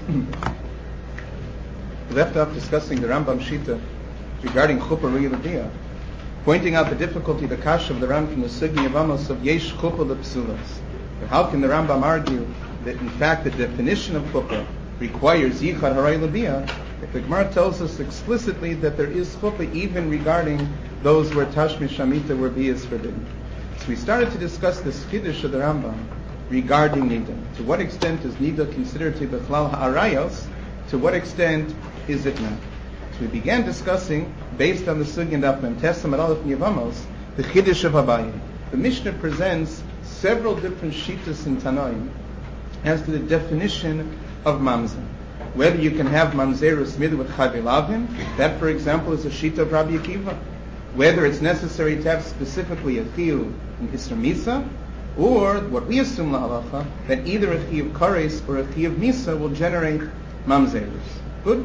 We left off discussing the Rambam Shita regarding Chuppah Riyah, pointing out the difficulty, the kasha of the Rambam from the Sugi of Amos of Yesh Chuppah L'Psulas. How can the Rambam argue that in fact the definition of Chuppah requires Yichad Haray L'Biyah if the Gemara tells us explicitly that there is Chuppah even regarding those where Tashmish Shamita where Biyah is forbidden? So we started to discuss this Kiddush of the Rambam regarding Nida. To what extent is Nida considered to be Bechlal Ha'arayos? To what extent is it not? So we began discussing, based on the Sugi and Daf Mem Tesam at Aleph Yevamos, the Kiddush of Abaye. The Mishnah presents several different shitas in Tanoim as to the definition of Mamzer. Whether you can have Mamzerus Midah with Chavilavim, that for example is a shita of Rabbi Akiva. Whether it's necessary to have specifically a chiyuv in Isra Misa, or what we assume la'alacha, that either a chiyuv kares or a chiyuv misa will generate mamzerus. Good?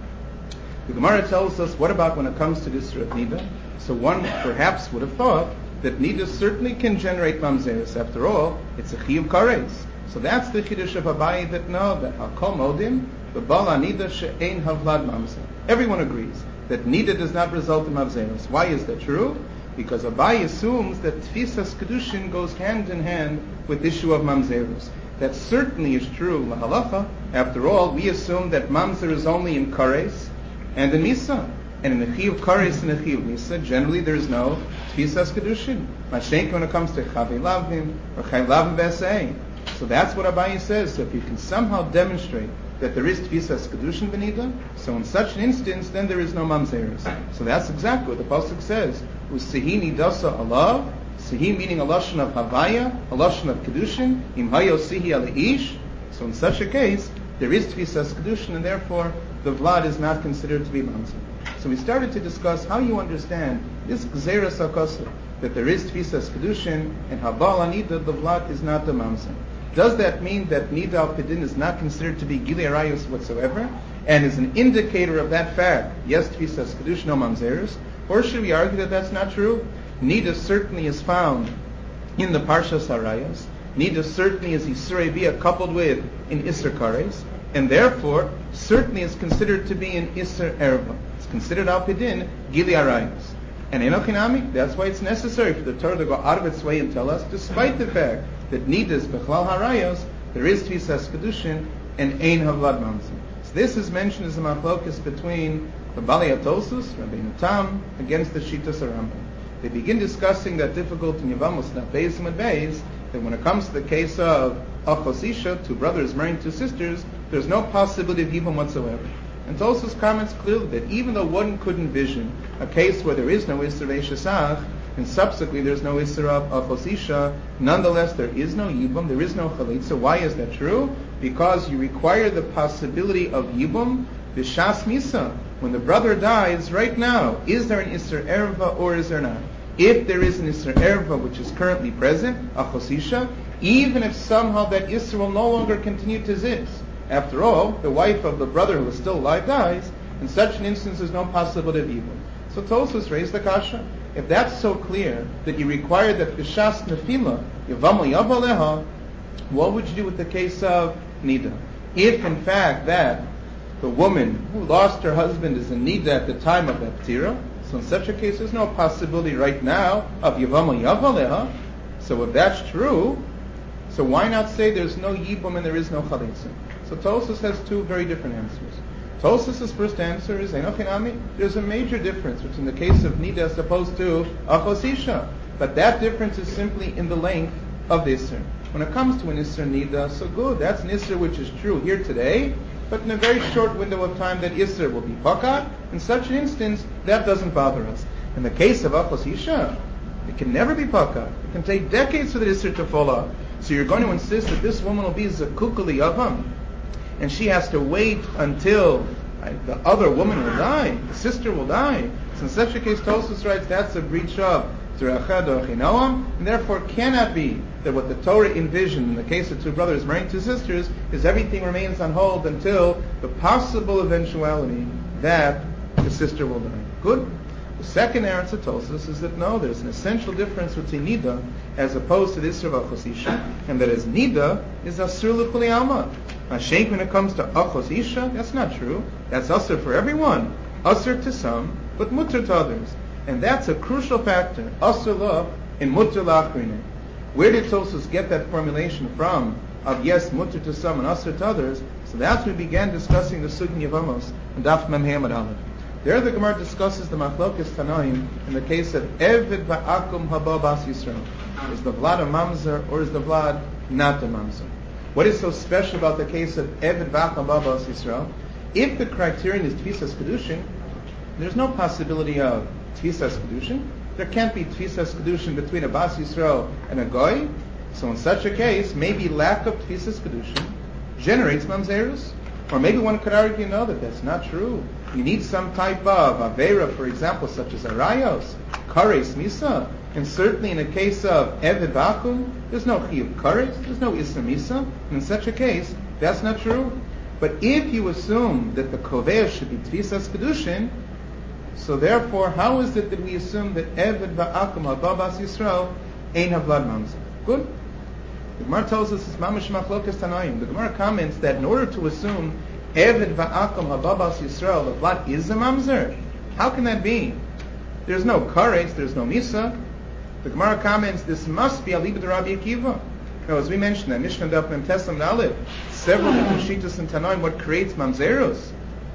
The Gemara tells us, what about when it comes to the Isra of Nida? So one perhaps would have thought that Nida certainly can generate mamzerus. After all, it's a chiyuv kares. So that's the chiddush of Abaye that no, that hakol modim, v'bal anida she'ein havlad mamzer. Everyone agrees that Nida does not result in mamzerus. Why is that true? Because Abaye assumes that Tfisas Kedushin goes hand in hand with issue of Mamzerus. That certainly is true, Lahalacha. After all, we assume that Mamzer is only in Kares and in Misa. And in the Chi of Kares and the Chi of Misa, generally there is no Tfisas Kedushin. Mashenk when it comes to Chavi Lavim or Chavi Lavim Vesei. So that's what Abaye says. So if you can somehow demonstrate that there is Tfisas Kedushin Benida, so in such an instance, then there is no Mamzerus. So that's exactly what the Pasuk says. Usihini dasa Allah, sihi meaning a lashon of Havaya, a lashon of Kedushin, im hayo sihi aleish. So in such a case, there is Tfisas Kedushin, and therefore the Vlad is not considered to be Mamzer. So we started to discuss how you understand this Gzeras HaKosov, that there is Tfisas Kedushin, and Habal Anida, the Vlad is not the Mamzer. Does that mean that Nida al-Pidin is not considered to be Gilei Arayos whatsoever, and is an indicator of that fact, yes, Tfisas Kedushin, no Mamzerus? Or should we argue that that's not true? Nida certainly is found in the Parshas Harayos. Nida certainly is Yisrei Biyah coupled with in Isser Kares, and therefore certainly is considered to be in Isser Erva. It's considered al-Pidin Gilei Arayos. And Enochinami, that's why it's necessary for the Torah to go out of its way and tell us, despite the fact that Nida is Bechlal Harayos, there is Tfisas Kedushin and Ein Havlad Mamzer. So this is mentioned as a machlokus between the Bali Atosus, Rabbeinu Tam, against the Shitas Rambam. They begin discussing that difficult in Yevamos, not Beis and Beis, that when it comes to the case of Achos Isha, two brothers marrying two sisters, there's no possibility of Yibum whatsoever. And Tosus comments clearly that even though one could envision a case where there is no Isser Veishasach, and subsequently there's no Isser of Achos Isha, nonetheless there is no Yibum, there is no Chalitza. Why is that true? Because you require the possibility of Yibum B'Shas Misa. When the brother dies, right now, is there an Isser Erva or is there not? If there is an Isser Erva which is currently present, Achos Isha, even if somehow that Isser will no longer continue to exist. After all, the wife of the brother who is still alive dies, in such an instance there's no possibility of evil. So Tosus raised the kasha. If that's so clear that you require that B'Shas Nefila, Yavamu Yavaleha, what would you do with the case of Nida? If in fact that the woman who lost her husband is in Nida at the time of that Ptira, so in such a case there's no possibility right now of Yavamu Yavaleha. So if that's true, so why not say there's no Yibum and there is no Chalitza? So Tosus has two very different answers. Tosus' first answer is, there's a major difference between the case of Nida as opposed to Achos Isha. But that difference is simply in the length of the Isser. When it comes to an Isser Nida, so good, that's an Isser which is true here today, but in a very short window of time that Isser will be Pakat. In such an instance, that doesn't bother us. In the case of Achos Isha, it can never be Pakat. It can take decades for the Isser to fall off. So you're going to insist that this woman will be Zakukali Yavam, and she has to wait until the other woman will die, the sister will die. So in such a case, Tosus writes that's a breach of Zerachad or Chinoam, and therefore cannot be that what the Torah envisioned in the case of two brothers marrying two sisters is everything remains on hold until the possible eventuality that the sister will die. Good? The second answer Tosus is that no, there's an essential difference between Nida as opposed to the Isra of Achos Isha, and that as Nida is Asur L'Kuli Alma. Mashenk, when it comes to achos isha, that's not true. That's usher for everyone. Usher to some, but mutter to others. And that's a crucial factor. Usher la and mutter la'achrine. Where did Tosfos get that formulation from? Of yes, mutter to some and usher to others. So that's when we began discussing the Sugni of Amos and Daf Mem Hamad Aleph. There the Gemara discusses the Machlokes Tanaim in the case of Eved Va'akum Haba Bas Yisrael. Is the Vlad a Mamzer or is the Vlad not a Mamzer? What is so special about the case of Eved Va'akum Haba Bas Yisrael? If the criterion is Tfisas Kedushin, there's no possibility of Tfisas Kedushin. There can't be Tfisas Kedushin between a Bas Yisrael and a Goy. So in such a case, maybe lack of Tfisas Kedushin generates Mamzerus. Or maybe one could argue, no, that that's not true. You need some type of Avera, for example, such as Arayos, Kares, Misa. And certainly in a case of Eved Vakum, there's no Chiyuv Kares, there's no Issa Misa. And in such a case, that's not true. But if you assume that the Koveh should be Tfisas Kedushin, so therefore, how is it that we assume that Eved Va'akum Haba Bas Yisrael ain't Havlad Mamzer? Good. The Gemara tells us it's Mamash Machlokes Tanaim. The Gemara comments that in order to assume Eved Va'akum Haba Bas Yisrael, the Vlad is a Mamzer, how can that be? There's no Kares, there's no Misa. The Gemara comments this must be Alibud Rabbi Akiva. Now, as we mentioned, that Mishnah Daf Mem Tesam Aleph, several different Shittas in Tanaim, what creates Mamzeros.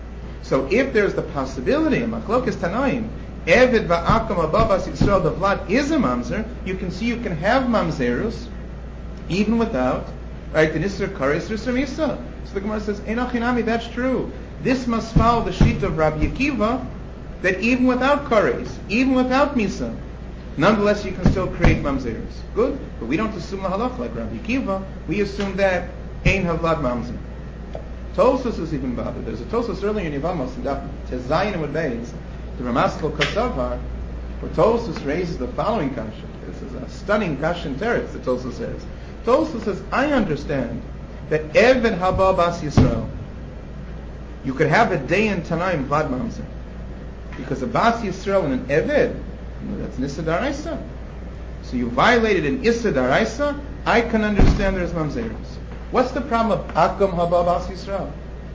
So if there's the possibility of Machlokes Tanaim, Eved Va'akum Haba Bas Yisrael, the Vlad is a Mamzer, you can see you can have Mamzeros even without, right, the Nisr Kares or Misa. So the Gemara says, Einachinami, that's true. This must follow the sheet of Rabbi Akiva, that even without Kares, even without Misa, nonetheless you can still create Mamzeros. Good, but we don't assume the halach like Rabbi Akiva. We assume that Ein Havlad Mamzer. Tosfos is even bothered. There's a Tosfos earlier in Yevamos, in Daf Tezayin and Beis, the Ramaskal Kasavar, where Tosfos raises the following kasha. This is a stunning kasha in Teretz, the Tosfos says. Tosfos says, I understand that Eved Haba Bas Yisrael, you could have a day in Tanaim Vlad Mamzer. Because a Bas Yisrael and an Eved, that's Nissa Daraisa. So you violated an Issa Daraisa, I can understand there's Mamzeros. What's the problem of Akum Haba Bas Yisrael?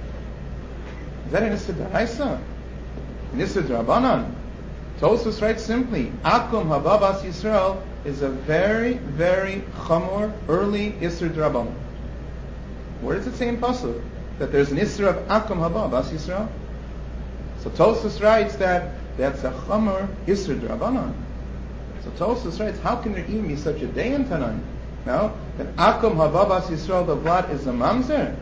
Is that an Issa Daraisa? An Issa Darabanan? Tosfos writes simply, Akum Haba Bas Yisrael is a very, very chamor, early Isser Drabanan. Where does it say in Pasuk that there's an Isser of Akum Haba Bas Yisrael? So Tosfos writes that that's a chamor Isser Drabanan. So Tosfos writes, how can there even be such a day in Tanaim? Now, that Akum Haba Bas Yisrael, the Vlad, is a Mamzer?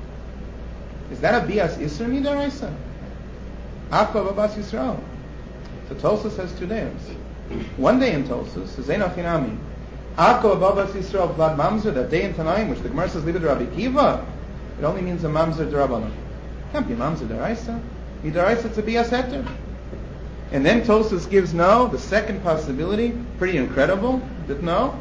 Is that a Bias Isser Midaraisa? Akum Haba Bas Yisrael. So Tosfos has 2 days. One day in Tosfos is Einachinami. Akum Haba Bas Yisrael Vlad Mamzer, that day in Tanaim, which the Gemara says Libid Rabbi Akiva, it only means a Mamzer D'Rabbanan. It can't be Mamzer D'Araisa. Midaraisa, it's a Bias Heter. And then Tosfos gives the second possibility, pretty incredible, that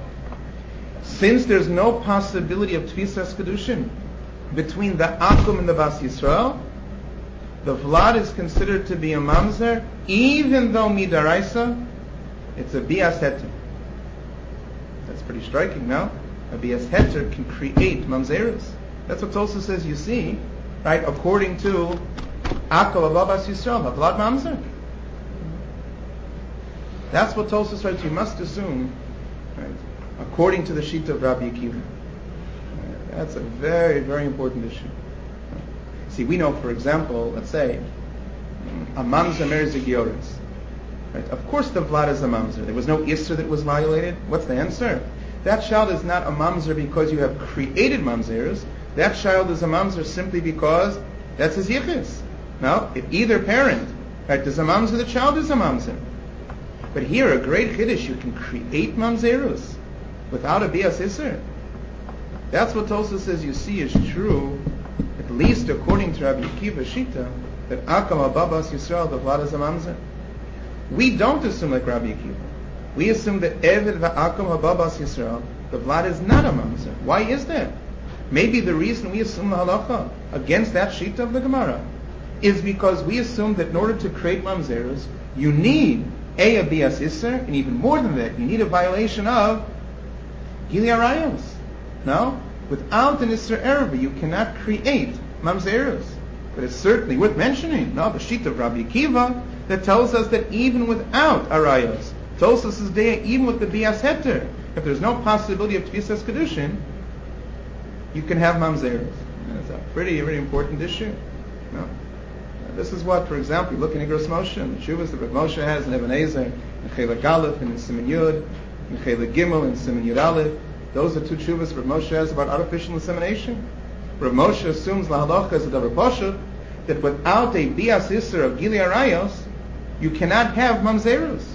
since there's no possibility of Tfisas Kedushin between the Akum and the Bas Yisrael, the Vlad is considered to be a Mamzer, even though Midaraisa, it's a Bias Heter. That's pretty striking, no? A Bias Heter can create Mamzeros. That's what Tosfos says, you see, right, according to Akum Haba Bas Yisrael, a Vlad Mamzer. That's what Tosfos writes, you must assume, right, according to the sheet of Rabbi Akiva. That's a very, very important issue. See, we know, for example, let's say, a Mamzer Merzik Yoretz. Right? Of course the Vlad is a Mamzer. There was no Isser that was violated. What's the answer? That child is not a Mamzer because you have created Mamzeros. That child is a Mamzer simply because that's his Yichus. Now, if either parent, right, does a Mamzer, the child is a Mamzer. But here, a great Chiddush, you can create Mamzeros without a Bias Isser. That's what Tosfos says you see is true, at least according to Rabbi Akiva Shita, that Akum Haba Bas Yisrael, the Vlad is a Mamzer. We don't assume like Rabbi Akiva. We assume that Eved Va'akum Haba Bas Yisrael, the Vlad is not a Mamzer. Why is that? Maybe the reason we assume the halacha against that Shita of the Gemara is because we assume that in order to create Mamzeros, you need a Bias Isser, and even more than that, you need a violation of Gili Arayos. No? Without an Isser Erva, you cannot create Mamzerus. But it's certainly worth mentioning, no, the sheet of Rabbi Akiva that tells us that even without Arayos, Tosas is there, even with the Bias Heter, if there's no possibility of Tvisas Kedushin, you can have Mamzerus. And it's a pretty important issue. No? This is what, for example, you look in Igros Moshe, and the Shuvas that Rav Moshe has in Ebenezer, in Chelak Aleph, and in Siman Yud, in Chelak Gimel, and Siman Yud Aleph. Those are two Shuvas Rav Moshe has about artificial insemination. Rav Moshe assumes lahalacha as a davar pashut that without a bias isser of Gili Arayos, you cannot have mamzerus.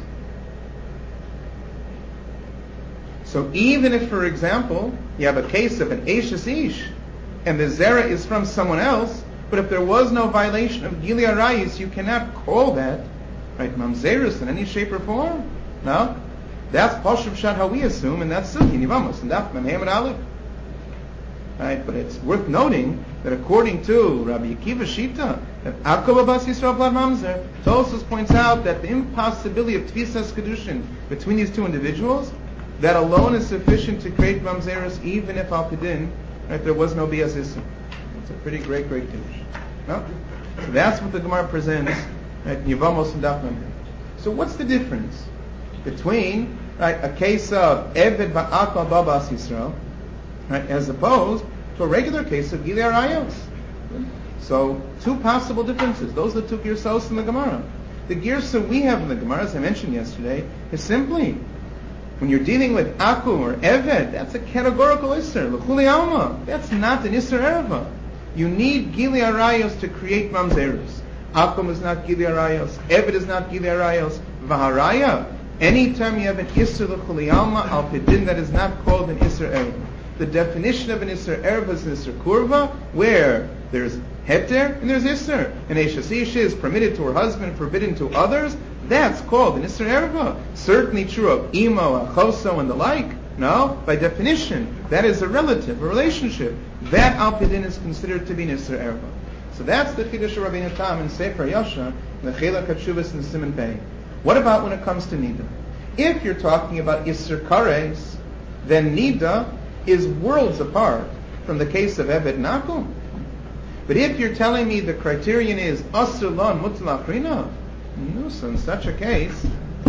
So even if, for example, you have a case of an Eishes Ish, and the zera is from someone else, but if there was no violation of Gili Arayos, you cannot call that, right, mamzerus in any shape or form. No? That's Pashuv Shad how we assume, and that's Silki Nivamos, and that's Memhem and Aleph. Right, but it's worth noting that according to Rabbi Akiva Shita, that Akol Abbas Yisrael Vlad Mamzer, Tosfos points out that the impossibility of Tvisas Kedushin between these two individuals, that alone is sufficient to create Mamzerus, even if Al Pidin, right, there was no Bias Isser. It's a pretty great Kiddush. No? So that's what the Gemara presents, right, Yivamos and Daf Memhem. So what's the difference between, right, a case of Eved Ba'akol Babas Yisrael, right, as opposed to a regular case of Gili Arayos? So, two possible differences. Those are the two girsos in the Gemara. The girsa we have in the Gemara, as I mentioned yesterday, is simply, when you're dealing with Akum or Eved, that's a categorical Isser. L'chuli Alma, that's not an Isser Erva. You need Gili Arayos to create Mamzerus. Akum is not Gili Arayos. Eved is not Gili Arayos. Vaharaya, anytime you have an Isser L'chuli Alma, Al Pidin, that is not called an Isser Erva. The definition of an Isser Erva is an Isser Kurva, where there's Heter and there's Isser. And Eishes Ish is permitted to her husband, forbidden to others. That's called an Isser Erva. Certainly true of Imo, Achoso, and the like. No, by definition, that is a relative, a relationship. That Al Pidin is considered to be an Isser Erva. So that's the Chiddush of Rabbeinu Tam in Sefer Yosha, the Chelak HaTshuvas and Siman Pei. What about when it comes to Nida? If you're talking about Isser Kares, then Nida is worlds apart from the case of Eved Nakum. But if you're telling me the criterion is Asr Lon Mutlaq Rina, no, so in such a case,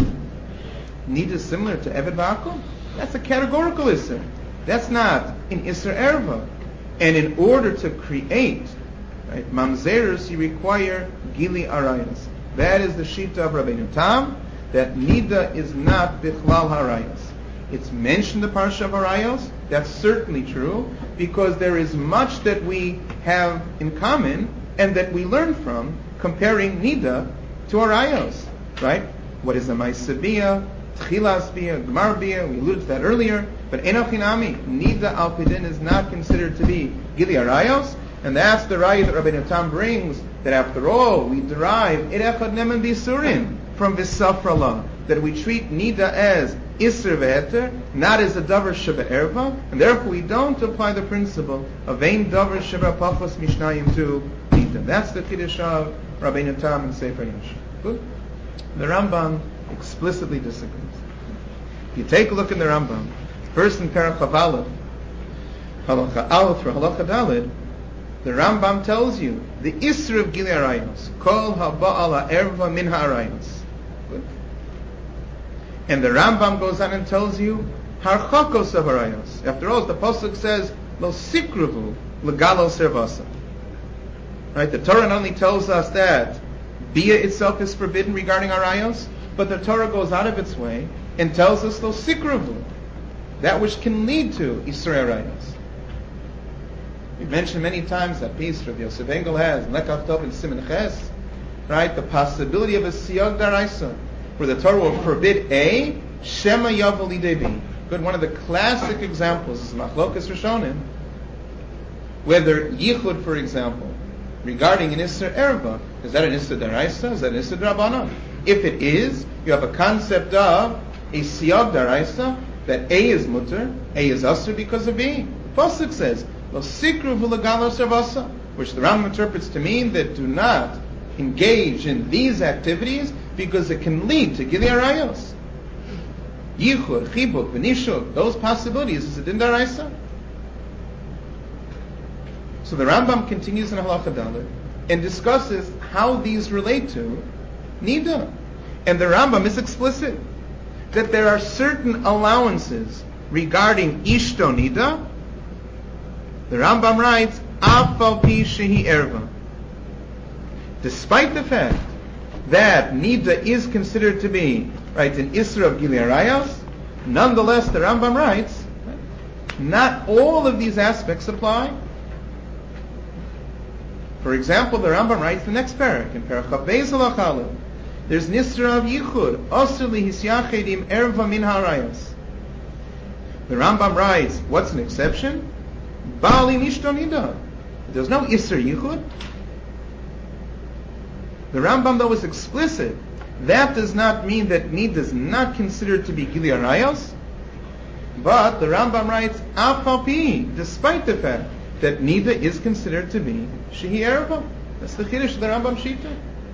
Nida is similar to Eved Nakum. That's a categorical Isser. That's not an Isser Erva. And in order to create, right, Mamzerus, you require Gili Arayos. That is the Shita of Rabbeinu Tam, that Nida is not Bichlal Harayos. It's mentioned the Parsha of Arayos. That's certainly true, because there is much that we have in common and that we learn from comparing Nida to Arayos. Right? What is a Ma'aseh Bia, Tchilas Bia, Gemar Bia? We alluded to that earlier. But Enochinami, Nida Al Pidin is not considered to be Gili Arayos, and that's the raya that Rabbeinu Tam brings, that after all, we derive Echad Nemen Bisurin from V'safrala, that we treat Nida as Isser Ve'eter, not as a Davar Sheba Erva, and therefore we don't apply the principle of Ein Davar Sheba Pachos Mishnayim to Nida. That's the Kiddush of Rabbeinu Tam and Sefer Yosh. Good? The Rambam explicitly disagrees. If you take a look in the Rambam, first in Perach Chav Aleph, Halacha Aleph or Halacha Daled, the Rambam tells you the Isser of Gili Arayos, Kol Haba'ala Erva Min Ha'arayos. Good. And the Rambam goes on and tells you Harchakos of Arayos. After all, the pasuk says Lo Sikruvu Legalo Servasa. Right? The Torah not only tells us that Bia itself is forbidden regarding Arayos, but the Torah goes out of its way and tells us Lo Sikruvu, that which can lead to Isser Arayos. We've mentioned many times that piece Rav Yosef Engel has in Lekach Tov and Siman Ches, right? The possibility of a Siyag Daraisa, where the Torah will forbid A, Shema Yavel Lidei B. Good, one of the classic examples is Machlokas Rishonim, whether Yichud, for example, regarding an Isser Erva, is that an Isser Daraisa? Is that an Isser Drabanan? If it is, you have a concept of a Siyag Daraisa, that A is Mutter, A is Asr because of B. The Pasuk says, Lo Sikru V'Legalo Servasa, which the Rambam interprets to mean that do not engage in these activities because it can lead to Gili Arayos. Yichud, Chibuk, V'Nishuk, those possibilities is a Din Daraisa. So the Rambam continues in Halacha Dalet and discusses how these relate to Nida. And the Rambam is explicit that there are certain allowances regarding Ishto Nida. The Rambam writes, Af al pi shehi erva. Despite the fact that Nida is considered to be, right, an Isra of Gilui Arayos, nonetheless, the Rambam writes, not all of these aspects apply. For example, the Rambam writes the next parak, in Parak Chav Beis Halacha Aleph, there's Nisra of Yichud, Osir li hisyachedim erva min harayos. The Rambam writes, what's an exception? Bali mishto nida. There's no Isser Yichud. The Rambam, though, is explicit. That does not mean that Nida is not considered to be Gilui Arayos. But the Rambam writes, Af al pi, despite the fact that Nida is considered to be Shehi Erva. That's the Chiddush of the Rambam Shita.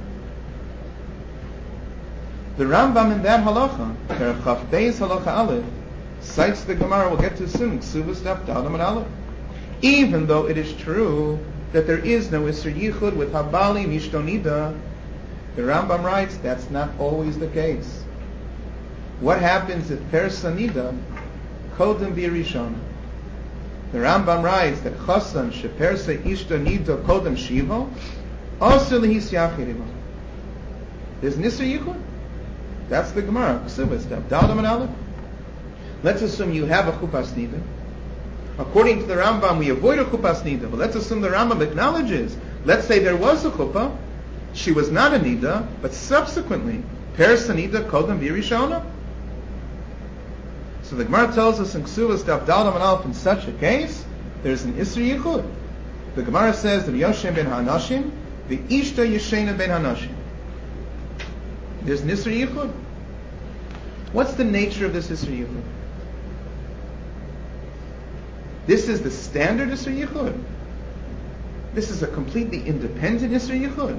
The Rambam in that halacha, Chav Beis Halacha Aleph, cites the Gemara, we'll get to soon, Ksuvas Daf Daled Amud Aleph. Even though it is true that there is no Isser Yichud with Habali Mishto Nida, the Rambam writes that's not always the case. What happens if Persa Nida Kodem Birishon? The Rambam writes that Chasan Shepersa Ishto Nida Kodem Shivo also Lehis Yachiriva. There's Nisser Yichud. That's the Gemara. Ksuvas Daf Daled Amud Aleph. Let's assume you have a Chupas Nida. According to the Rambam, we avoid a Chupas Nida, but let's assume the Rambam acknowledges. Let's say there was a Chuppah, she was not a Nida, but subsequently, Peres Nida Kodem Birishona. So the Gemara tells us in Ksuvas Daf Daled Amud Aleph, in such a case, there's an Isser Yichud. The Gemara says that Yoshem ben Hanashim, the Ishta Yeshena ben Hanashim. There's an Isser Yichud. What's the nature of this Isser Yichud? This is the standard Isser Yichud. This is a completely independent Isser Yichud.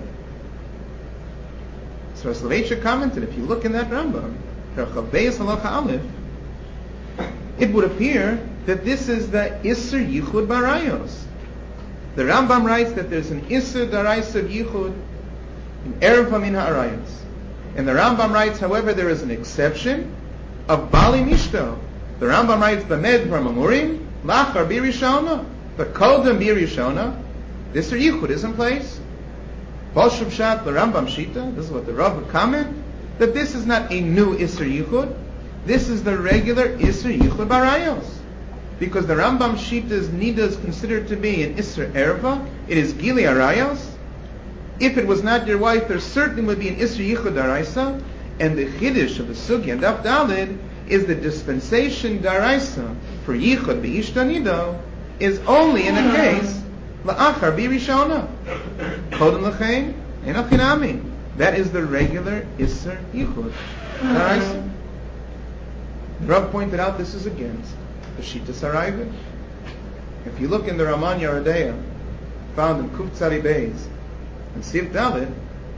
So Soloveitchik commented, if you look in that Rambam, Chav Beis Halacha Aleph, it would appear that this is the Isser Yichud Barayos. The Rambam writes that there's an Isser Daraisa of Yichud in Erva min Ha'arayos. And the Rambam writes, however, there is an exception of Bali Mishto. The Rambam writes, B'med Mamurim, Lachar Birishona, but Kodem Birishona, this Yichud is in place. Bolshuv Shat, the Rambam Shita, this is what the Rav would comment, that this is not a new Isser Yichud, this is the regular Isser Yichud Barayos. Because the Rambam Shita's Nida is considered to be an Isser Erva, it is Gilui Arayos. If it was not your wife, there certainly would be an Isser Yichud Daraisa, and the Chiddush of the Sugya and Daf Daled is the dispensation Daraisa for Yichud B'Ishta Nida is only in a case La'achar Birishona. Kodem L'chein Ein Achinami. That is the regular Isser Yichud Daraisa. The Rav pointed out this is against the Shitas HaRavid. If you look in the Raman Yerodea, found in Kuf Tzadi Beis, and Sif Dalet,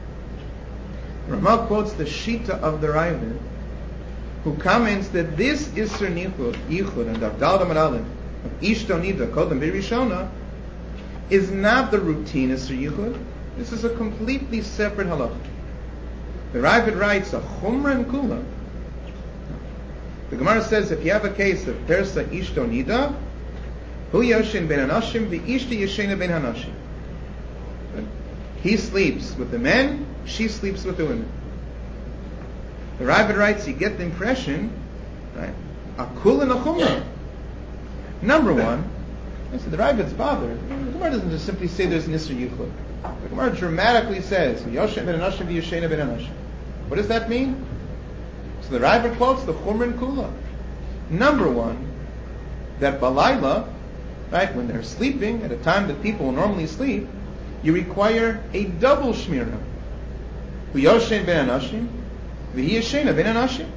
Ramah quotes the Shita of the Ravid, who comments that this Isser Yichud and Daf Daled Amud Aleph of Ishto Nida Kodem Birishona is not the routine Isser Yichud. This is a completely separate halacha. The Ravid writes a Chumra and Kula. The Gemara says if you have a case of Persa Ishto Nida, Hu Yoshin ben Hanashim, the Ishta Yeshena ben Hanashim. He sleeps with the men, she sleeps with the women. The Ravid writes, you get the impression, right? Akul and Achumra. Number one, I said the Ravid's bothered. The Gemara doesn't just simply say there's an Isser Yichud. The Gemara dramatically says, Yoshem ben Hanashim v'Yeshena ben Hanashim. What does that mean? So the Ravid quotes the Chumra and Kula. Number one, that Balayla, right, when they're sleeping, at a time that people will normally sleep, you require a double shmirah. V'yoshen ben Hanashim, v'yeshena ben Hanashim.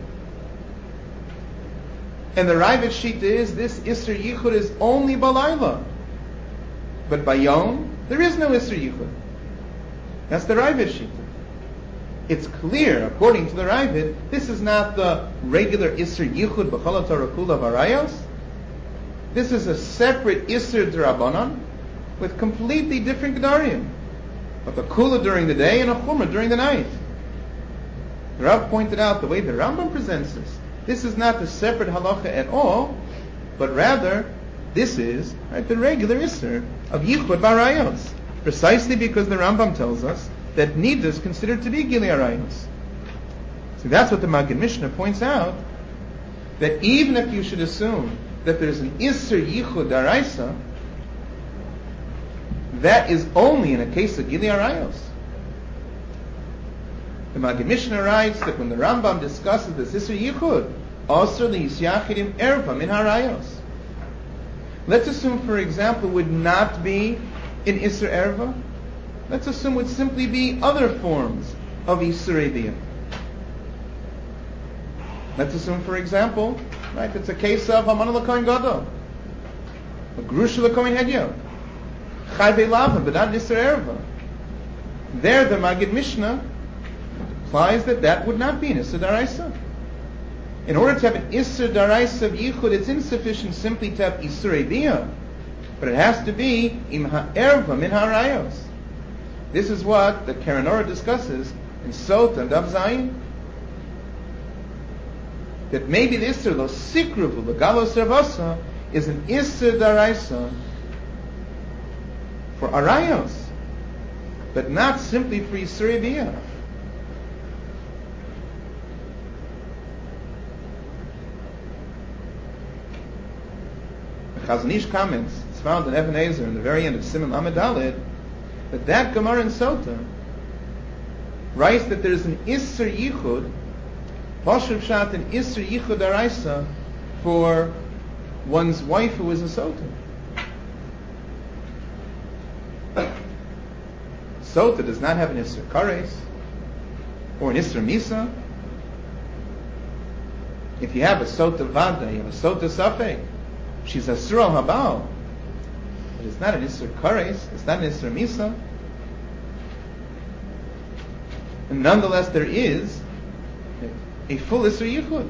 And the Ravid Shita is this Isser Yichud is only Balayla. But by Yom, there is no Isser Yichud. That's the Ravid Shita. It's clear, according to the Ravid, this is not the regular Isser Yichud b'chol Torah kula v'arayos. This is a separate Isser d'Rabbanan, with completely different gedarim. But a kula during the day and a chumrah during the night. The Rav pointed out the way the Rambam presents this is not a separate halacha at all, but rather this is the regular isser of yichud barayos, precisely because the Rambam tells us that nida is considered to be gili arayos. So that's what the Maggid Mishnah points out, that even if you should assume that there's an isser yichud daraisa, that is only in a case of gili arayos. The Maggid Mishnah writes that when the Rambam discusses this isser yichud, also the yisyachidim erva min harayos. Let's assume, for example, would not be in isser erva. Let's assume would simply be other forms of isser ediyah. Let's assume, for example, it's a case of Hamana l'kohen gadol, a grusha l'kohen hedya, chai be'lavim, but not isser erva. There, the Maggid Mishnah implies that would not be an isser daraisa. In order to have an isser daraisa of yichud, it's insufficient simply to have isser ediyah, but it has to be im ha'erva min ha'rayos. This is what the Keren Orah discusses in Sot and Daf Zayin, that maybe the isser lo sikruvu l'galos servasa is an isser daraisa for arayos, but not simply for isser ediyah. Chazon Ish comments, it's found in Even Ezer in the very end of Siman Lamed Daled, that Gemara in Sota writes that there's an Isser Yichud, Pashur Pshat, an Isser Yichud Araisa for one's wife who is a Sota. Sota does not have an Isser Kares or an Isser Misa. If you have a Sota Vada, you have a Sota Safek, she's a Surah Habal, but it's not an Isser Kares, it's not an Isser Misa. And nonetheless, there is a full Isser Yichud.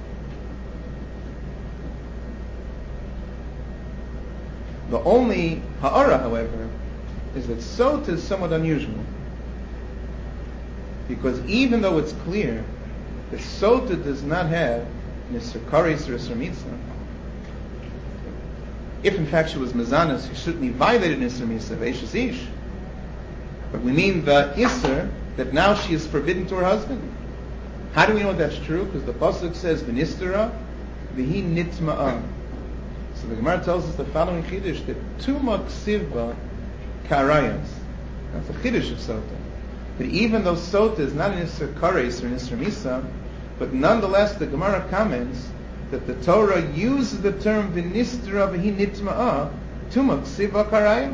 The only Ha'ara, however, is that Sot is somewhat unusual. Because even though it's clear that Sota does not have an Isser Kares or Isser Misa, if in fact she was Mazanas, she certainly violated Isser Misa, Veishas Ish. But we mean the Isser that now she is forbidden to her husband. How do we know that's true? Because the Pasuk says, V'nistera, v'hi nitma'a. So the Gemara tells us the following Chiddush, that Tuma ksivba karayas. That's a Chiddush of Sota. But even though Sota is not an Isser Kares or an Isser Misa, but nonetheless the Gemara comments that the Torah uses the term V'nistera v'hi nitma'a, Tuma ksivba karayas.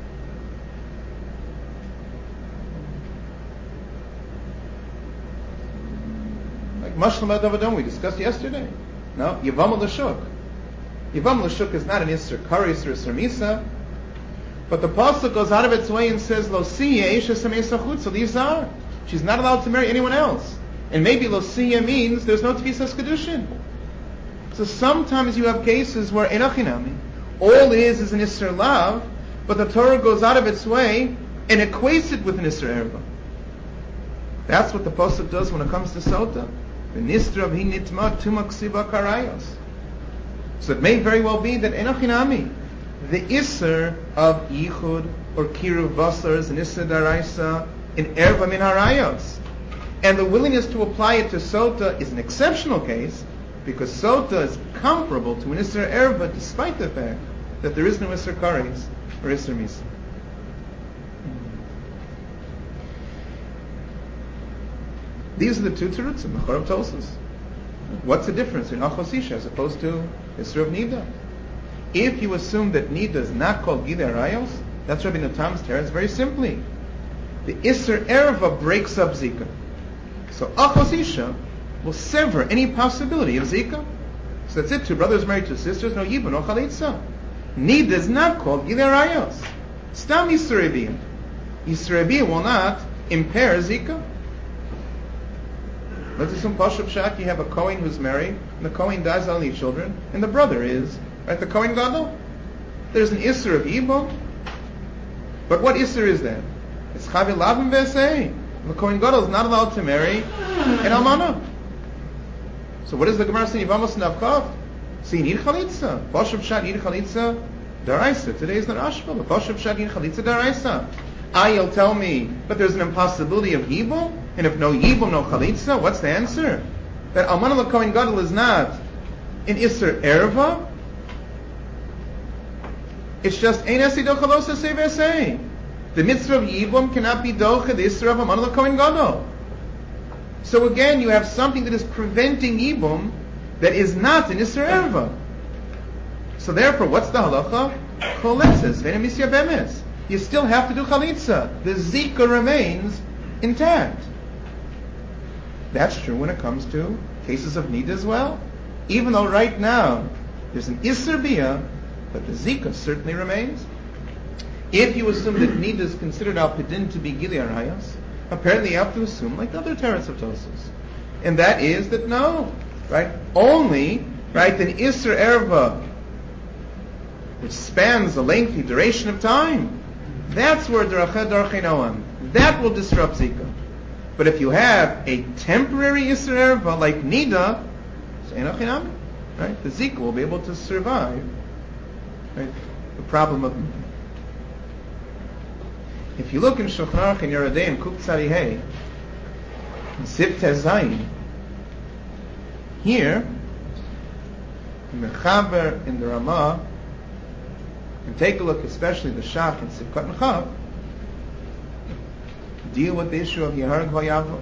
Mashlam Adavadon we discussed yesterday. No, Yavam l'Shuk. Yavam l'Shuk is not an Isser Kares or Isser Misa, but the Pasuk goes out of its way and says, Lo siya isha samei sachut, so these are. She's not allowed to marry anyone else. And maybe Lo siya means there's no Tfisas Kedushin. So sometimes you have cases where Enochinami, all it is an Isser Lav, but the Torah goes out of its way and equates it with an Isser Erva. That's what the Pasuk does when it comes to Sota. So it may very well be that Enochinami, the Isser of Yichud or Kiruv Basar is an Isser Daraisa in Erva Min Harayos. And the willingness to apply it to Sota is an exceptional case, because Sota is comparable to an Isser Erva despite the fact that there is no Isser Kares or Isser Misa. These are the two terutzim the Chorab tells us. What's the difference in Achos Isha as opposed to Isra of Nida? If you assume that Nida is not called Gilei Arayos, that's Rabbi Natam's teretz very simply. The Isser Erva breaks up Zika. So Achos Isha will sever any possibility of Zika. So that's it. Two brothers married to sisters, no Yibun, no Chalitza. Nida is not called Gilei Arayos. Stam Isra Ebiyah. Isra Ebiyah will not impair Zika. Let's assume Pashup Pshat, you have a Kohen who's married, and the Kohen dies without any children, and the brother is, the Kohen Gadol. There's an Isser of Yibum, But what Isser is that? It's Chavi Lavim V'Esei. The Kohen Gadol is not allowed to marry an Almana. So what does the Gemara say? Yivamos Navchav? So you need Chalitza. Boshav Shad need Chalitza Daraisa. Today is not Ashba, but Boshav Shad need Chalitza Daraisa. You'll tell me, but there's an impossibility of Yibum? And if no Yibum, no Chalitza? What's the answer? That Almana L'Kohen Gadol is not an Isser Erva. It's just Ein Esi Dochalosa Sei V'Esei. The mitzvah of Yibum cannot be Docha, the Isser of Almana L'Kohen Gadol. So again, you have something that is preventing Yibum that is not an Isser Erva. So therefore, what's the halacha? Choletzes, V'ena Misya Bemes. You still have to do Chalitza. The Zika remains intact. That's true when it comes to cases of Nida as well. Even though right now there's an Isser Bia, but the Zika certainly remains. If you assume that Nida is considered al Pidin to be Gili Arayos, apparently you have to assume like the other teretz of Tosos. And that is that no, right? Only, right, an Isser Erva, which spans a lengthy duration of time, that's where Deracheh Darchei Noam, that will disrupt Zika. But if you have a temporary Isser Erva like Nida, right, the Zika will be able to survive, right, the problem of Nida. If you look in Shulchan Aruch and Yerodei and Kuf Tzadihei, in Sif Tezayin, here, in Mechaber, in the Ramah, and take a look, especially the Shach and Sifkat and Chav, deal with the issue of Yehareg Vayavo.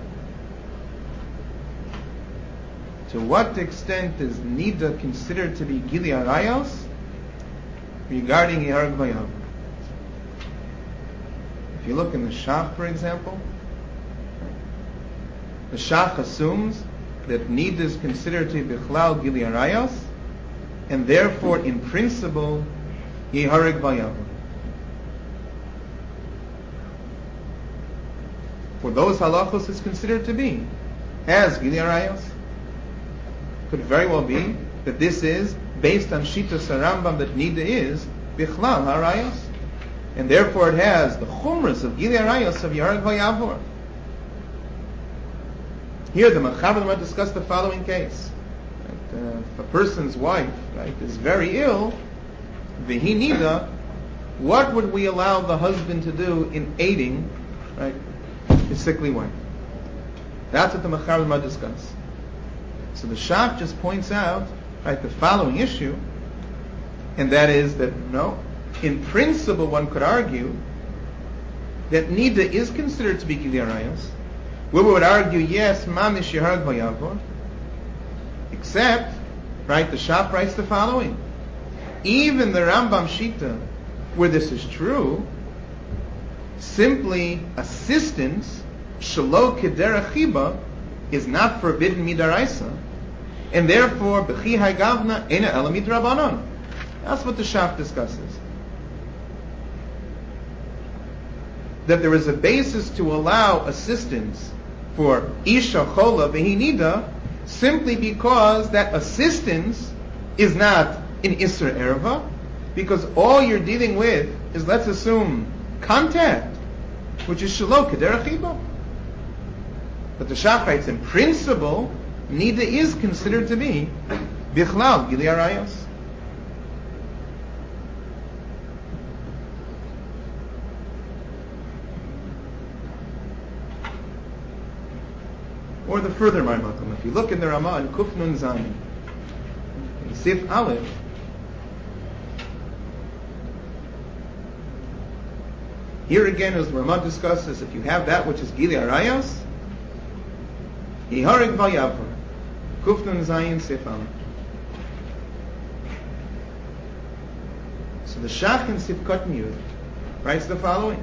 To what extent is Nida considered to be Gili Arayos regarding Yehareg Vayavo? If you look in the Shach, for example, the Shach assumes that Nida is considered to be Bichlal Gili Arayos, and therefore, in principle, Yehareg Vayavo. For those halachos, it's considered to be as Gili Arayos. Could very well be that this is based on Shitas Rambam that Nida is Bichlal Harayos, and therefore it has the chumras of Gili Arayos of Yehareg Vayavor. Here the Mechaber might discuss the following case. Right? If a person's wife, right, is very ill, V'hi Nida, what would we allow the husband to do in aiding, right, his sickly wife? That's what the Mechaber might discuss. So the Shach just points out, right, the following issue, and that is that no, in principle one could argue that Nida is considered to be Gili Arayos, where we would argue yes, Mamish Yehareg Vayavor, except, right, the Shach writes the following: even the Rambam Shita, where this is true, simply assistance, Shelo Kederech Chiba, is not forbidden midaraisa, and therefore B'chi Hagavna Eina Ela Midrabanan. That's what the Shach discusses. That there is a basis to allow assistance for Isha Chola V'hi Nida, simply because that assistance is not in Isser Erva, because all you're dealing with is, let's assume, contact, which is Shelo Kederech Chiba. But the Shach writes, in principle, Nida is considered to be Bichlal Gili Arayos. Or the further Maimakom, if you look in the Ramah in Kuf Nun Zayin, in Sif Aleph, here again, as the Ramah discusses, if you have that which is Gili Arayos, Yehareg Vayavor, Kuf Nun Zayin Sif Aleph. So the Shach in Sifkat Yud writes the following: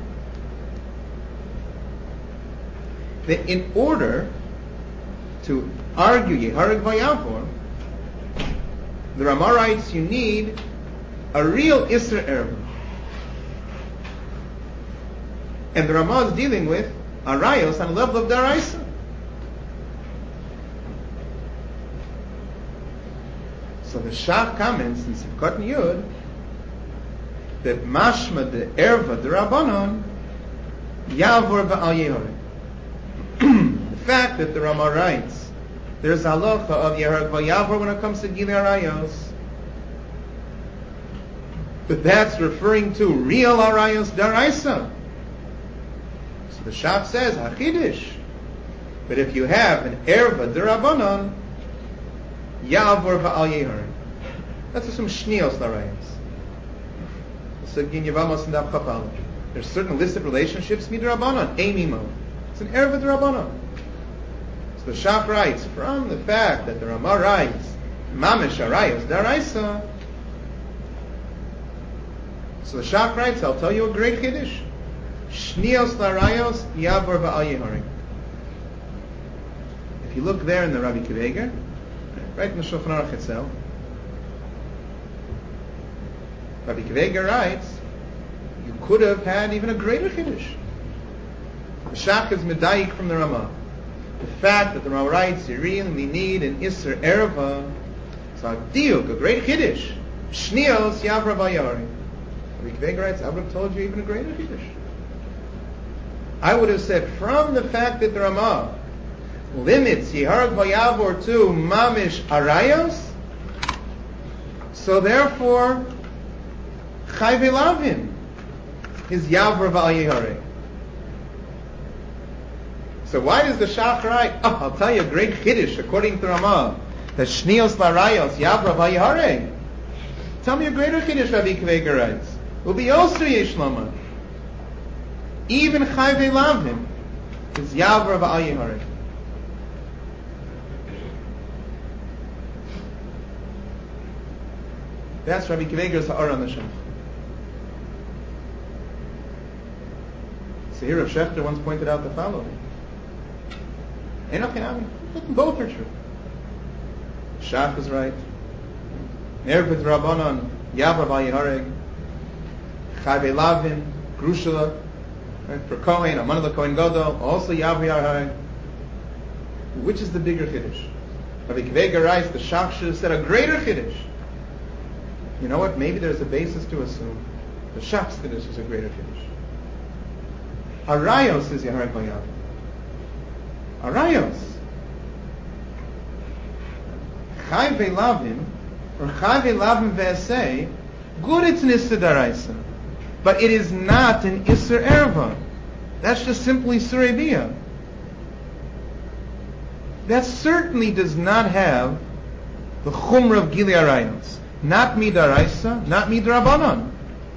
that in order to argue Yehareg Vayavor, the Ramah writes you need a real Isser Erva. And the Ramah is dealing with Arayos on the level of Daraisa. So the Shach comments in Sifkat Yud, that mashma de erva de rabbanon yavor ba'al yehareg. The fact that the Rama writes there's halacha of yehareg v'yavor when it comes to gilui arayos, but that's referring to real arayos daraisa. So the Shach says hachidish. But if you have an erva de rabbanon yavor ba'al yehareg, that's some shnios l'arayos. There's certain illicit relationships midrabanan, aimimo. It's an erva d'Rabbanan. So the Shach writes from the fact that the Rama writes mamish arayos daraisa. So the Shach writes, I'll tell you a great chiddush. Shnios l'arayos yavor ba'al yehareg. If you look there in the Rabbi Akiva Eiger, right in the Shulchan Aruch itself, Rabbi Akiva Eiger writes, you could have had even a greater chiddush. The Shach is medayik from the Rama. The fact that the Rama writes, you really need an Isser Erva, it's a diuk, a great chiddush. Shnios yavra v'yari. Rabbi Akiva Eiger writes, I would have told you even a greater chiddush. I would have said, from the fact that the Rama limits Yehareg v'yavor to mamish arayos, so therefore Chai v'lavin is Yavra v'al Yehareg. So why does the Shach write? Oh, I'll tell you a great chiddush according to Rama, that Shnios Larayos Yavra v'al Yehareg. Tell me a greater chiddush, Rabbi Akiva Eiger writes. Will be also yesh lama. Even Chai v'lavin is Yavra v'al Yehareg. That's Rabbi Akiva Eiger's ha'ar on the Shach. So here Rav Shechter once pointed out the following. Both are true. Shach is right. Erva d'Rabbanan, Yavra v'al Yehareg, Chai v'lavin, Grushala, right? For Kohen, Aman the Kohen Gadol, also Yavra Yehareg. Which is the bigger chiddush? Rabbi Akiva Eiger writes, the Shach should have said a greater chiddush. You know what? Maybe there's a basis to assume the Shach's chiddush is a greater chiddush. Arayos is Yehareg v'yavor. Arayos. Chai v'lavin, or Chai v'lavin v'esei, good it's an Isser Daraisa, but it is not an Isser Erva. That's just simply Surebiyah. That certainly does not have the Chumrah of Gilui Arayos. Not Midaraisa, not Midrabanan.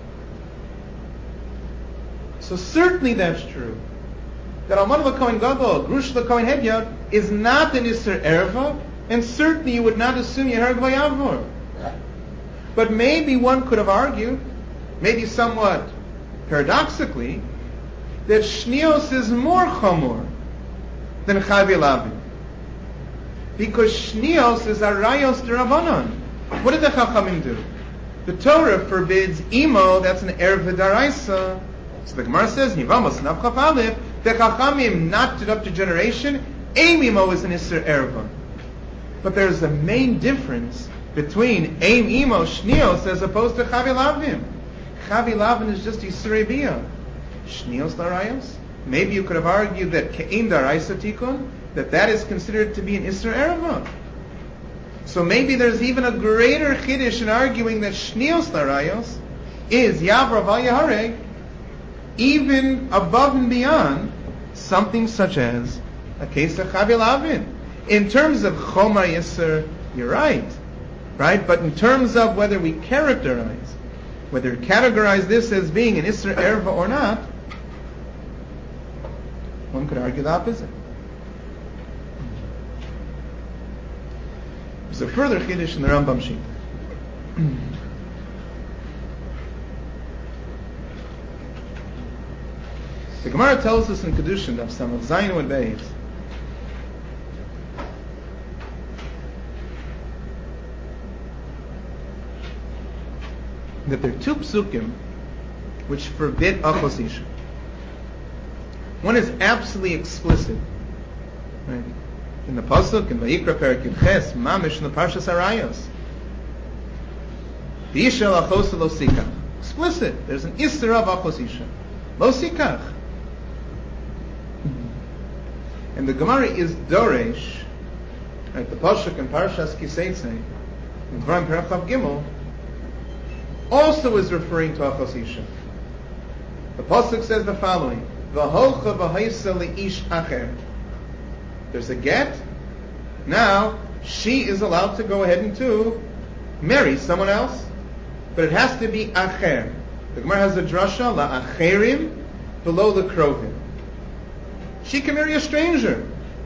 So certainly that's true. That Alman l'Kohen Gadol, Grush l'Kohen Hedyot, is not an Isser Erva, and certainly you would not assume Yehareg v'yavor. But maybe one could have argued, maybe somewhat paradoxically, that Shnios is more Chamor than Chai v'lavin. Because Shnios is Arayos d'Rabbanan. What did the Chachamim do? The Torah forbids Imo, that's an Erva Daraisa. So the Gemara says, Nivamos Navchaf Aleph, the Chachamim knocked it up to generation, Eim Imo is an Isser Erva. But there's a main difference between Eim Imo Shnios as opposed to Chai v'lavin. Chai v'lavin is just Isser Biyah. Shnios Larayos? Maybe you could have argued that Ke'im Daraisa Tikun, that is considered to be an Isser Erva. So maybe there's even a greater chiddush in arguing that Shnios Larayos is Yavra v'al Yehareg, even above and beyond something such as a case of Chai v'lavin. In terms of Chomar Yisr, you're right? But in terms of whether we categorize this as being an Isser Erva or not, one could argue the opposite. There's a further chiddush in the Rambam Shita. The Gemara tells us in Kedushin of some of Zayin and Beis that there are two psukim which forbid achos isha. One is absolutely explicit, right? In the pasuk in Vayikra Perek Yudches, mamish in the Parshas Arayos, V'yishel achos lo sikach. Explicit. There's an Isser of Achos Isha. Lo Sikach. And the Gemara is Doresh, right, the Pasuk in Parashas Kiseitze, in Dvarim Parachav Gimel, also is referring to Achos Isha. The Pasuk says the following, V'holcha v'haisa li'ish acher. There's a get. Now, she is allowed to go ahead and to marry someone else. But it has to be acher. The Gemara has a drasha, la'acherim, below the krovim. She can marry a stranger.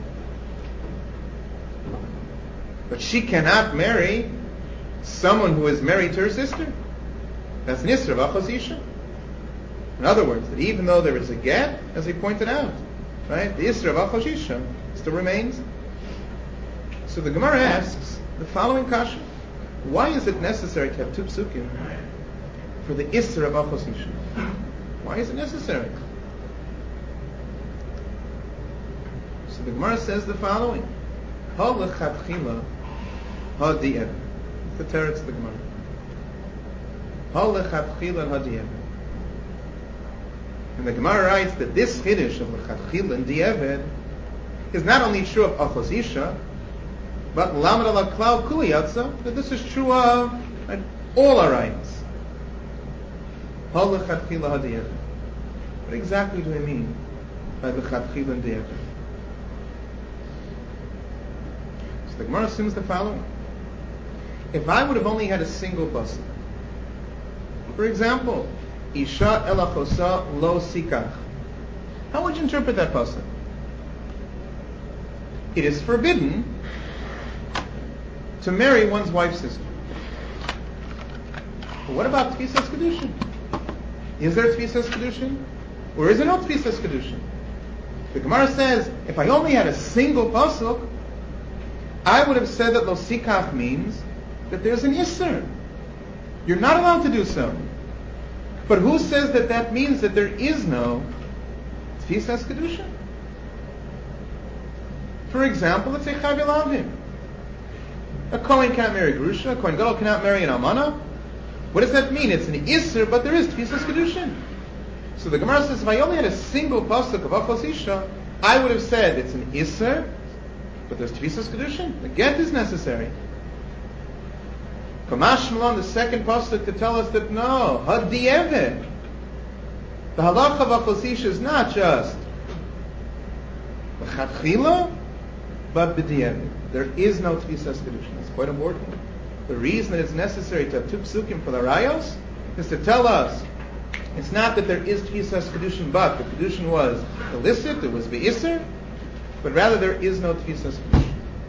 But she cannot marry someone who is married to her sister. That's Nisra of Achos Isha. In other words, that even though there is a get, as he pointed out, right, the Isra of Achos Isha still remains. So the Gemara asks the following kasha: why is it necessary to have two psukim for the Isra of Achos Isha? Why is it necessary? So the Gemara says the following: Ha lechatchila ha di'ev. It's the teretz of the Gemara. Ha lechatchila ha di'ev. And the Gemara writes that this chiddush of lechatchila and di'eved is not only true of Achos Isha, but lamed ala klal kuli yatsa, that this is true of all our rights. Ha lechatchila ha di'eved. What exactly do I mean by lechatchila and di'eved? So the Gemara assumes the following: if I would have only had a single pasuk, for example, Isha el achosa lo sikach, how would you interpret that pasuk? It is forbidden to marry one's wife's sister. But what about Tfisas Kedushin? Is there Tfisas Kedushin? Or is there no Tfisas Kedushin? The Gemara says, if I only had a single pasuk, I would have said that lo sikach means that there's an Isser. You're not allowed to do so. But who says that that means that there is no Tfisas Kedushin? For example, let's say Chavi Lavim. A Kohen cannot marry a Grusha, a Kohen Gadol cannot marry an Almana. What does that mean? It's an Isser, but there is Tfisas Kedushin. So the Gemara says, if I only had a single pasuk of Achos Isha, I would have said it's an Isser, but there's Tfisas Kedushin. The get is necessary. Kamash Malon, the second pasuk, to tell us that no, Hadiyeveh. The halacha of Achos Isha is not just L'chatchila, but B'diyeveh. There is no Tfisas Kedushin. That's quite important. The reason that it's necessary to have two psukim for the rayos is to tell us it's not that there is Tfisas Kedushin, but the Kedushin was illicit, it was Be'isr, but rather there is no Tfisas Kedushin.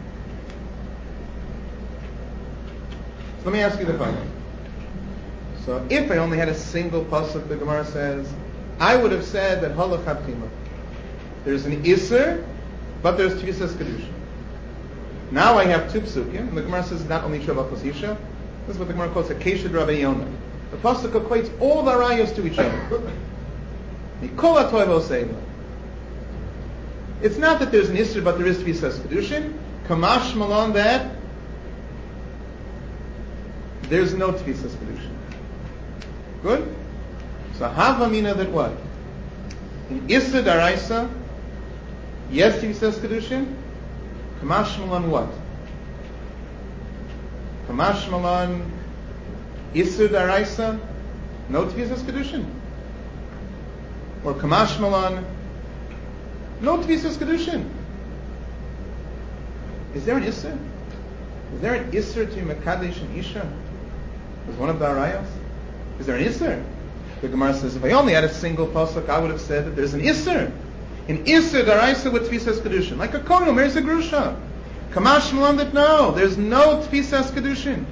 So let me ask you the following. So if I only had a single pasuk, the Gemara says, I would have said that halachatchila. There's an Isser, but there's Tfisas Kedushin. Now I have two psukim, and the Gemara says it's not only true of Achos Isha. This is what the Gemara calls a Keshed Rabbi Yonah. The pasuk equates all the rayos to each other. Mikol HaToiv Oseva. It's not that there's an Isser, but there is Tfisas Kedushin. Kamash Malon that there's no Tfisas Kedushin. Good? So Havamina that what? In Isser Daraisa, yes Tfisas Kedushin. Kamash Malon what? Kamash Malon Isser Daraisa, no Tfisas Kedushin. Or Kamash Malon, no Tfisas Kedushin. Is there an Isser? Is there an Isser to Mekadesh and Isha? Was one of the arayos? Is there an Isser? The Gemara says, if I only had a single pasuk, I would have said that there's an Isser. An Isser Daraisa with Tfisas Kedushin. Like a Kohen who marries a Grusha. Kamash Malon that no, there's no Tfisas Kedushin.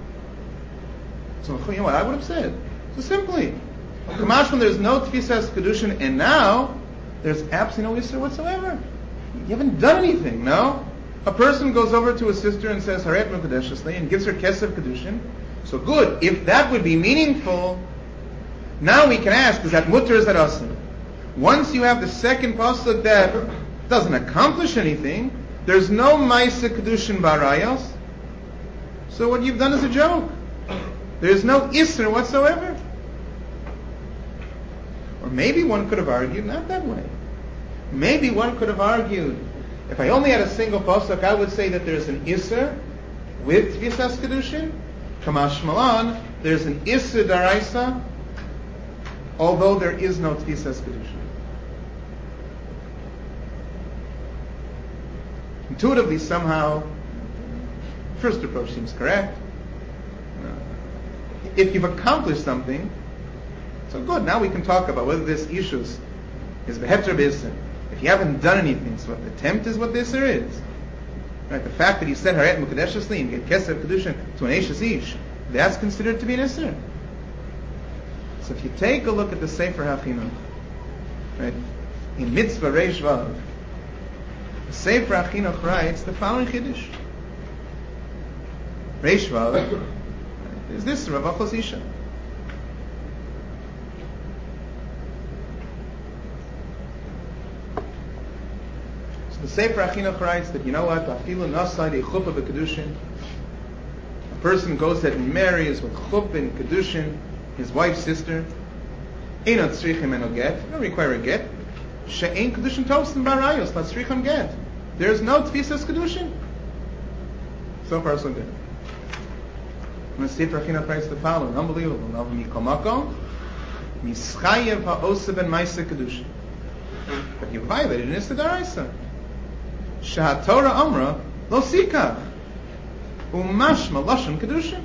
So you know what I would have said? So simply, Kamash when there's no Tfisas Kedushin, and now there's absolutely no Isser whatsoever. You haven't done anything, no? A person goes over to his sister and says, Haret Mekadeshesli, and gives her Kesef Kedushin. So good, if that would be meaningful, now we can ask, is that mutter, is that asr? Once you have the second pasuk that doesn't accomplish anything, there's no Maisa Kedushin Barayos, so what you've done is a joke. There's no Isser whatsoever. Or maybe one could have argued not that way. Maybe one could have argued, if I only had a single pasuk, I would say that there's an Isser with Tfisas Kedushin. Kamash Malan, there's an Isser Daraisa, although there is no Tfisas Kedushin. Intuitively, somehow, first approach seems correct. If you've accomplished something, so good, now we can talk about whether this issues is beheter b'isser. If you haven't done anything, so what the attempt is what the isser is. Right? The fact that he said haret mukadeshesli and get keser kedushin to an eishes ish, that's considered to be an isser. So if you take a look at the Sefer HaChinuch, right, in Mitzvah Reish Vav, the Sefer HaChinuch writes the following chiddush. Reish Vav is this Rav Achos Isha. The Sefer HaChinuch writes that, you know what, afilu nasai de chuppah v'kedushin. A person goes ahead and marries with chuppah and kedushin, his wife's sister. Einot tzrichim eno get. You don't require a get. She'ein kedushin tostim barayos, not tzrichim get. There's no tfisas kedushin. So far, so good. And the Sefer HaChinuch writes the following, unbelievable. Now, mikomako, mischayev ha'osav and ma'aseh kedushin. But you violated an Issa Daraisa. Torah Amra lo sikach umashma lashon kedushin.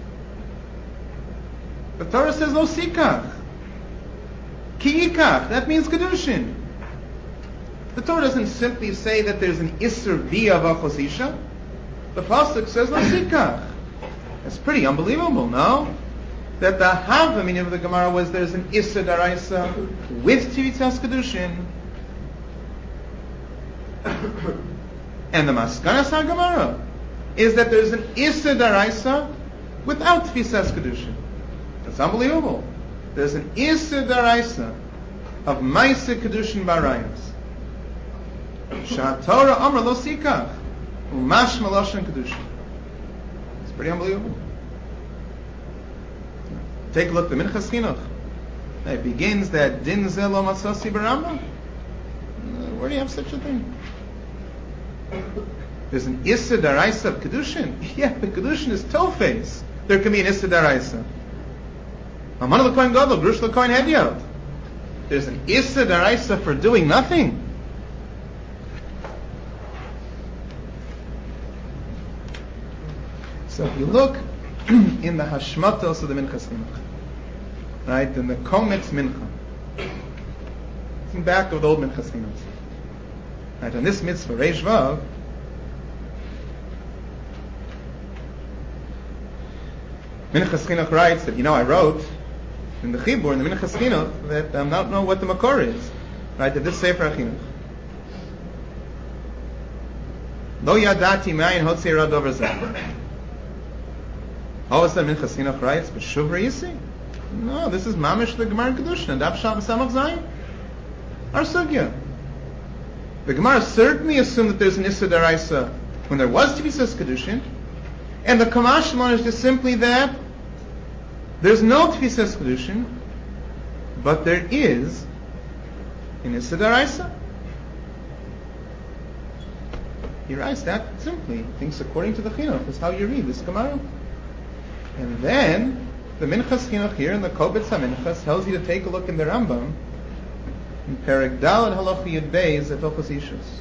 The Torah says lo sikach ki yikach. That means kedushin. The Torah doesn't simply say that there's an isser via v'achos isha. The pasuk says lo sikach. That's pretty unbelievable, no? That the hava meaning of the Gemara was there's an isser daraisa with tivitzas kedushin. And the Maskanas HaGemara is that there's an Issa Daraisa without Tfisas Kedushin. That's unbelievable. There's an Issa Daraisa of Maaseh Kedushin Barayos. Torah Amar Lo Sikach Umash Maloshan Kedushin. It's pretty unbelievable. Take a look at the Minchas Chinuch. It begins that Din Ze Lo Matzasi B'Rambam. Where do you have such a thing? There's an Issa Daraisa of Kedushin. Yeah, but Kedushin is Tofes. There can be an Issa Daraisa. Amana L'Kohen Gadol, Grush L'Kohen Hedyot. There's an Issa Daraisa for doing nothing. So if you look in the Hashmatos of the Minchas Chinuch, right, in the Kometz Mincha, it's in the back of the old Minchas Chinuch. Right, on this mitzvah, Reish Vav, Minchas Chinuch writes that, I wrote in the Chibur, in the Minchas Chinuch, that I don't know what the Makor is, right, that this Sefer HaChinuch. Lo yadati ma'ayin hotzei ra dover zeh. All of a sudden Minchas Chinuch writes, but Shuvra Yisi? No, this is Mamish the Gemara Kedushin, and Daf Shav Samach Zayin. Our Sugya. The Gemara certainly assumed that there's an Issa Daraisa when there was Tfisas Kedushin, and the Kamash Shimon is just simply that there's no Tfisas Kedushin, but there is an Issa Daraisa. He writes that simply. He thinks according to the Chinuch is how you read this Gemara. And then the Minchas Chinuch here in the Kobetz HaMinchas tells you to take a look in the Rambam in Perek Daled Halacha Yud Beis at Hilchos Ishus.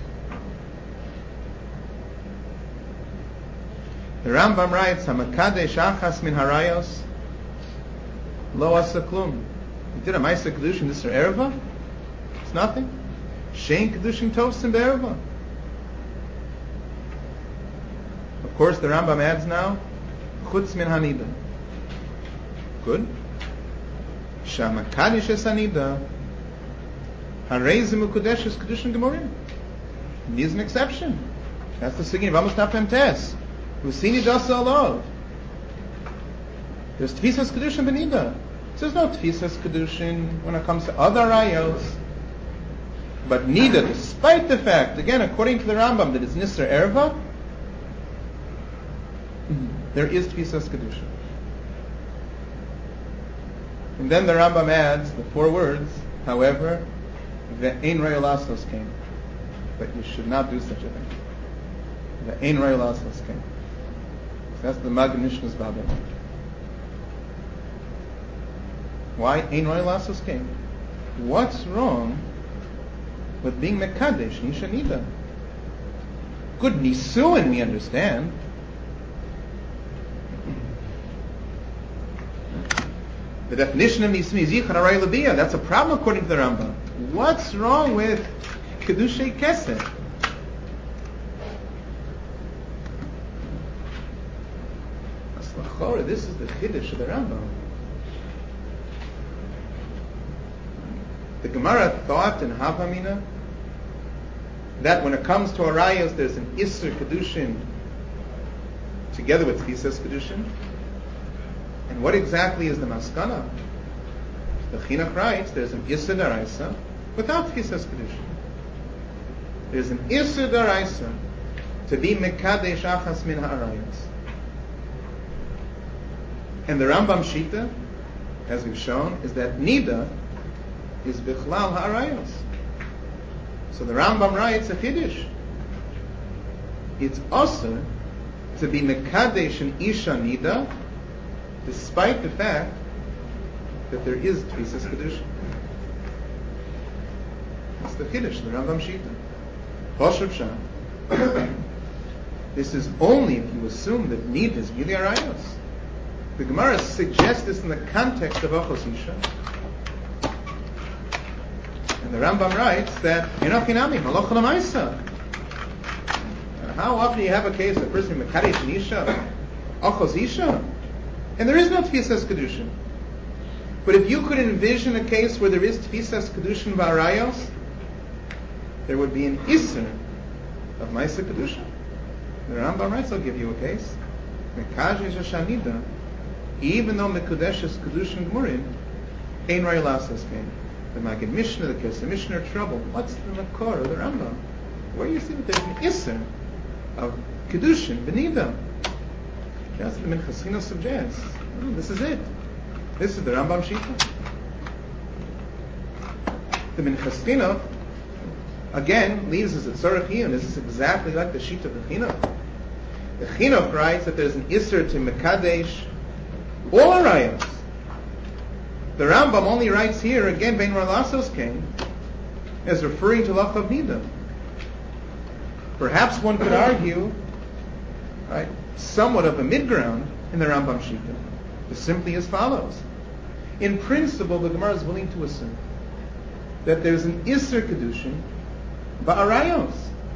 The Rambam writes, "Hamakadesh achas min harayos lo asa klum." He did a ma'aseh kedushin. This is erva. It's nothing. Shein kedushin tovsim be'erva. Of course, the Rambam adds now, chutz min hanida. Good. Shamakadesh es hanida. Harezim u'kodeshes kedushin gemorim. Needs an exception. That's the sign of Amos Tafem Tes. Usini dasa alov. There's tfisas kedushin benida. There's no tfisas kedushin when it comes to other rayos. But nida, despite the fact, again, according to the Rambam, that it's nisr erva, there is tfisas kedushin. And then the Rambam adds the 4 words, However, ve'ein raya lasos came. But you should not do such a thing. Ve'ein raya lasos came. That's the Magen Mishnah's Babel. Why ein raya lasos came? What's wrong with being mekadesh nisha nida? Good nisuin, we understand. The definition of nisun is yichud haray l'biyah. That's a problem according to the Rambam. What's wrong with kedushay kesed? This is the chiddush of the Rambam. The Gemara thought in Havamina that when it comes to arayos, there's an Isser Kedushin together with Tfisas Kedushin. And what exactly is the Maskana? The Chinuch writes there's an Isser Daraisa without Tfisas Kedushin. There's an Isser Daraisa to be Mekadesh Achas Min Ha'arayos. And the Rambam Shita, as we've shown, is that Nida is Bichlal Ha'arayos. So the Rambam writes a Chiddush. It's also to be Mekadesh and Isha Nida, despite the fact that there is Tfisas Kedushin. That's the Chiddush, the Rambam Shita. Poshup Shah. This is only if you assume that Nida is Gili Arayos. The Gemara suggests this in the context of Ochos Isha. And the Rambam writes that Enochinami, Maloch Lamaisa. How often do you have a case of a person Mekadesh and Isha, Ochos Isha, and there is no Tfisas Kedushin? But if you could envision a case where there is Tfisas Kedushin V'arayos, there would be an Isser of Maisa Kedushin. The Rambam writes, I'll give you a case. Mekadesh Hashanida, even though Mekadesh is Kedushin Gmurin, Ein Raya Lasas came. The Magen Mishnah, the Kesef Mishnah are trouble. What's the Makor of the Rambam? Where do you see that there's an Isser of Kedushin, Benida? That's what the Minchas Chinuch suggests. This is it. This is the Rambam Shita. The Minchas Chinuch, again, leaves us at Tzorech Iyun. This is exactly like the Shita of the Chinuch. The Chinuch writes that there's an Isser to Mekadesh all Arayos. The Rambam only writes here, again, Ben Ralasos came, as referring to Lachav Nida. Perhaps one could argue, right, somewhat of a mid-ground in the Rambam Shita. It's simply as follows. In principle, the Gemara is willing to assume that there's an Isser Kedushin Ba'arayos.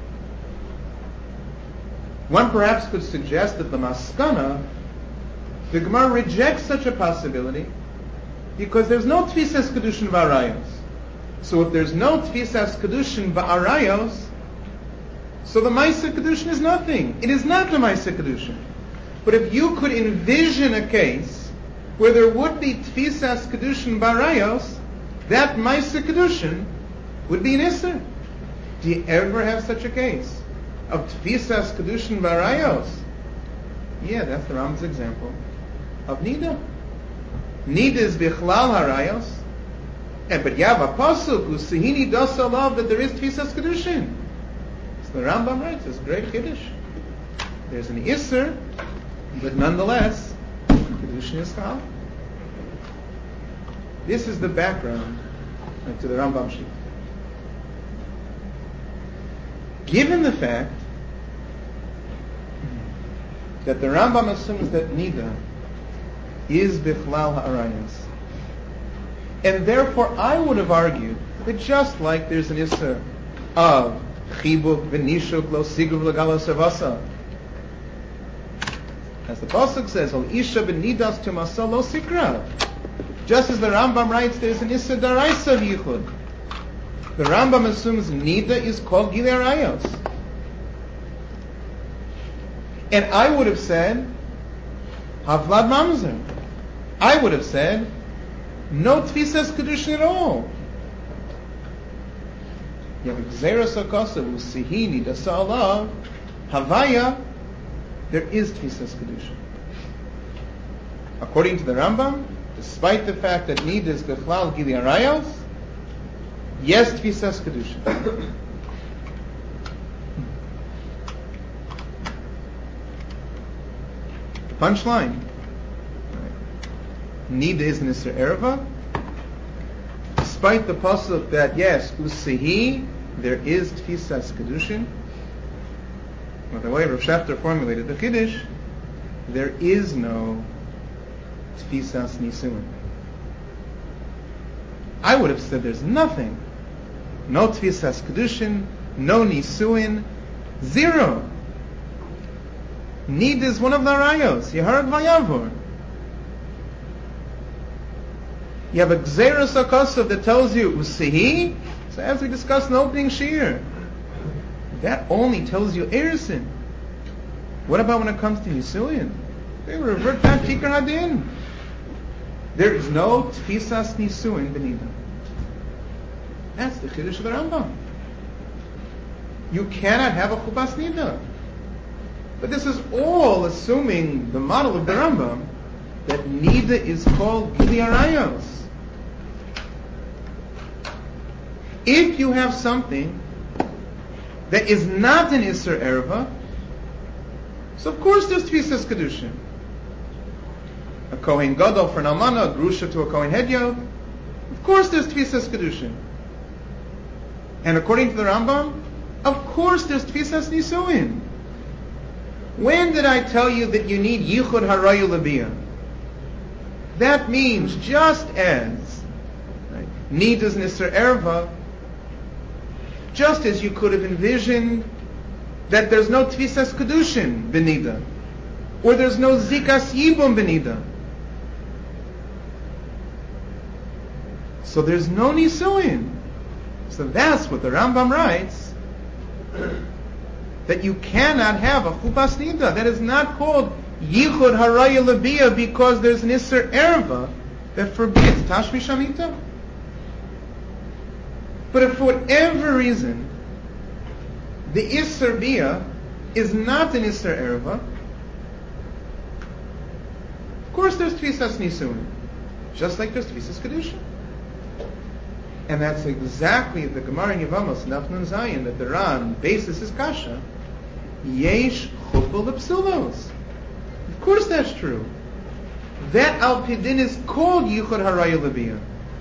One perhaps could suggest that the Maskana, the Gemara rejects such a possibility because there's no Tfisas Kedushin Ba'arayos. So if there's no Tfisas Kedushin Ba'arayos, so the Maisa Kedushin is nothing. It is not the Maisa Kedushin. But if you could envision a case where there would be Tfisas Kedushin Ba'arayos, that Maisa Kedushin would be an Isser. Do you ever have such a case of Tfisas Kedushin Ba'arayos? Yeah, that's the Rambam's example of Nida. Nida is Bichlal Harayos, but you have a pasuk Usihini Dasalav that there is Tfisas Kedushin. So the Rambam writes, it's great Kiddush. There's an Isser, but nonetheless, Kedushin is Chal. This is the background to the Rambam Shita. Given the fact that the Rambam assumes that Nida is Bichlal Ha'arayos, and therefore I would have argued that just like there's an Isser of Chibuk v'nishuk lo sigru v'lagala savasa, as the pasuk says, "Ol isha b'nidas tumasa lo sikra." Just as the Rambam writes, there's an Isser Daraisa v'yichud. The Rambam assumes Nida is called Gilei Arayos. And I would have said, Havlad Mamzer. I would have said, no Tfisas Kedushin at all. You have Gzeras HaKosav, Usihini, Dasa'alav, Havaya, there is Tfisas Kedushin. According to the Rambam, despite the fact that Nida is Bechlal Gilei Arayos, Yes, Tfisas Kedushin. The punchline. Nida is Nisr Erva. Despite the pasuk that yes, Usehi, there is Tfisas Kedushin. Well, the way Rav Schachter formulated the Kiddush, there is no Tfisas Nisuin. I would have said there's nothing. No Tfisas Kedushin, no Nisuin, zero. Nid is one of the rayos. Yeharad Vayavor. You have a Gzeros HaKosov that tells you Usehi. So as we discussed in the opening Shir, that only tells you Erison. What about when it comes to Nisuin? They revert back to Ikar Hadin. There is no Tfisas Nisuin Benida. That's the Chiddush of the Rambam. You cannot have a Chupas Nida. But this is all assuming the model of the Rambam, that Nida is called Gili Arayos. If you have something that is not an Isser Erva, so of course there's Tfisas Kedushin. A Kohen Gadol for an Almana, a Grusha to a Kohen Hedyot, of course there's Tfisas Kedushin. And according to the Rambam, of course there's Tfisas Nisuin. When did I tell you that you need Yichud Harayu Labiyah? That means just as Nid is Nisr Erva, just as you could have envisioned that there's no Tfisas Kedushin Benida, or there's no Zikas Yibum Benida. So there's no Nisuin. So that's what the Rambam writes, that you cannot have a Chupas Nida. That is not called Yichud Haraya Labiyah because there's an Isser Erva that forbids Tashmi Shamita. But if for whatever reason the Isser Biyah is not an Isser Erva, of course there's Tfisas Nisuin, just like there's Tfisas Kedusha. And that's exactly the Gemara in Yevamos, Daf Nun Zayin, that the Ran bases his kasha. Yesh chupah lepsulos. Of course that's true. That al pidin is called Yichud Haraya Labiyah.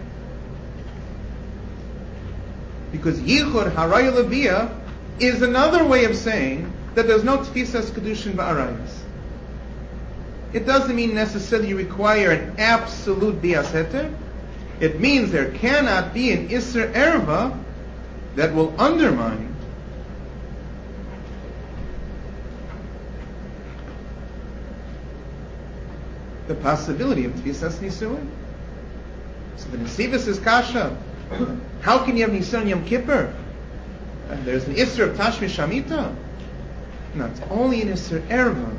Because Yichud Haraya Labiyah is another way of saying that there's no Tfisas Kedushin Ba'arayas. It doesn't mean necessarily you require an absolute Bias Heter. It means there cannot be an Isser Erva that will undermine the possibility of Tfisas Nisuin. So the Nesivus is Kasha. How can you have Nisan Yom Kippur? And there's an Isser of Tashmi Shamita. No, it's only an Isser Erva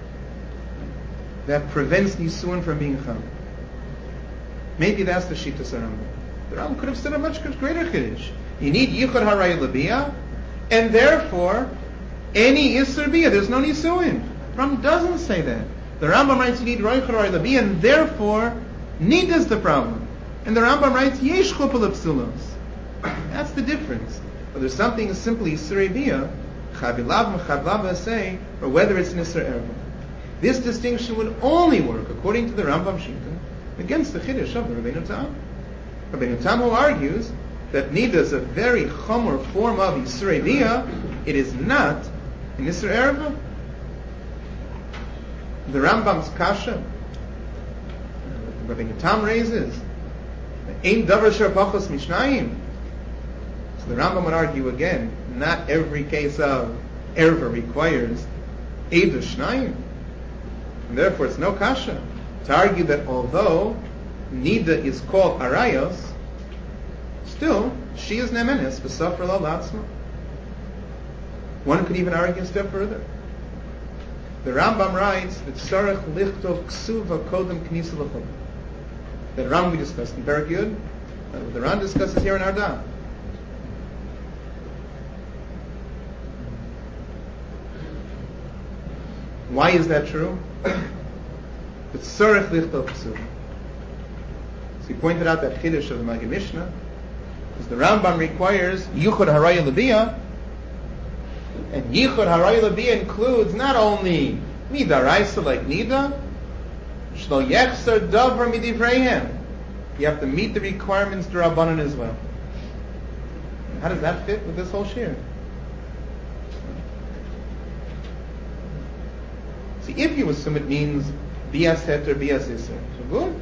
that prevents Nisuin from being Cham. Maybe that's the Shita Rambam. The Rambam could have said a much greater Kiddush. You need Yichud Haraya Labiyah, and therefore, any Isser Biyah, there's no Nisuin. The Rambam doesn't say that. The Rambam writes you need Yichud Haraya Labiyah, and therefore, Nida is the problem. And the Rambam writes Yesh Chupah Lepsulos. That's the difference. Whether something is simply Isser Biyah, Chavilav Mechavlav say, or whether it's Nisr Erva. This distinction would only work, according to the Rambam Shita, against the Chiddush of the Rabbeinu Tam. Rabbeinu Tam who argues that Nida is a very chomer form of Yisrei Biyah, it is not an Yisrei Erva. The Rambam's Kasha, Rabbeinu Tam raises, Ein Davar Sher Pachos Mishnayim. So the Rambam would argue again, not every case of Erva requires Eidu Shnayim. And therefore it's no Kasha to argue that although Nida is called Arayos, still she is Nemenes v'Safra Lo Latzma. One could even argue a step further. The Rambam writes that Tzarech Lichtov Ksuva Kodem Knisa L'Chol. That Rambam we discussed in Perek Yud, what the Ran discusses here in Arda. Why is that true? It's Tzarech Lichtov Ksuva. So he pointed out that Chiddush of the Maggid Mishnah, Because the Rambam requires Yichud Haraya Lebiya, and Yichud Haraya Lebiya includes not only Midaraisa like Nida, Shlo Yechser Davar Midivreihem. You have to meet the requirements to Rabbanan as well. How does that fit with this whole shir? See, if you assume it means Bias Heter, Bias Isser, so good.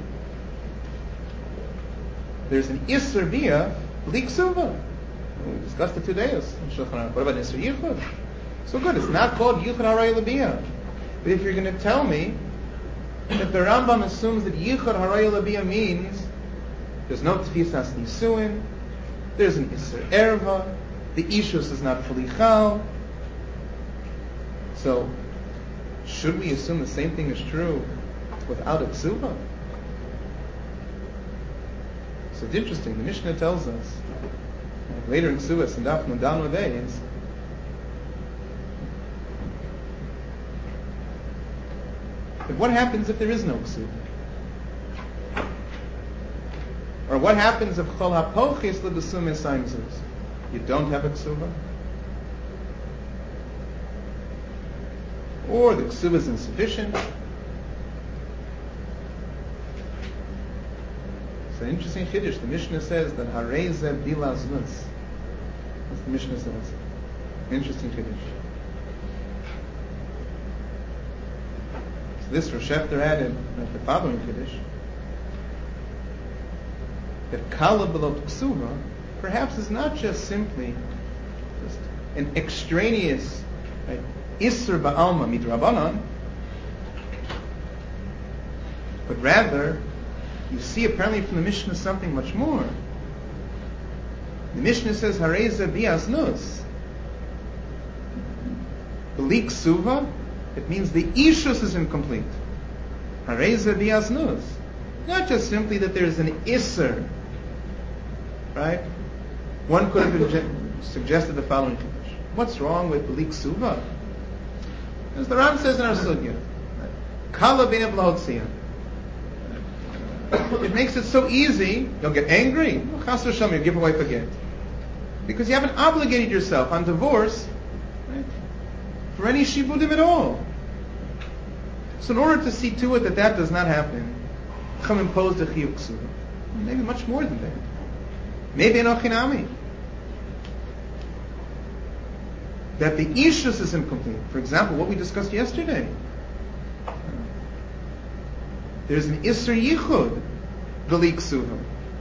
There's an Isser Bia, Blik Suva. We discussed it today. What about Isser Yichud? So good, it's not called Yichud Haray Labia. But if you're going to tell me that the Rambam assumes that Yichud Haray Labia means there's no Tfisas Nisuin, there's an Isser Erva, the Ishus is not fully Chal, so should we assume the same thing is true without a Ksuba? So it's interesting, the Mishnah tells us, later in Ksubas and Daf Nudano days, but what happens if there is no Ksuba? Or what happens if Chol HaPochis L'Besum Esaimzus? You don't have a Ksuba? Or the Ksuba is insufficient? It's an interesting Chiddush. The Mishnah says that Harei Zeh Bila Znus. That's the Mishnah says. Interesting Chiddush. So this Rosh Haftar added like the following Chiddush, that Kala Belot Ksuba perhaps is not just simply just an extraneous Isser Ba'alma Midrabanan, but rather you see apparently from the Mishnah something much more. The Mishnah says Hareza Bias Nus. Blik Suva, it means the Ishus is incomplete. Hareza Bias Nus. Not just simply that there's an Isser, right? One could have suggested the following: what's wrong with Blik Suva? As the Ram says in our Sugya, Kala B'nei B'lahotziyah. It makes it so easy, you'll get angry. Chas v'shalom, you give away forget. Because you haven't obligated yourself on divorce, right, for any shibudim at all. So in order to see to it that that does not happen, Chum imposed a chiyuv ksuva. Maybe much more than that. Maybe an ochinami. That the ishus is incomplete. For example, what we discussed yesterday. There's an Isser Yichud, Blik Suva.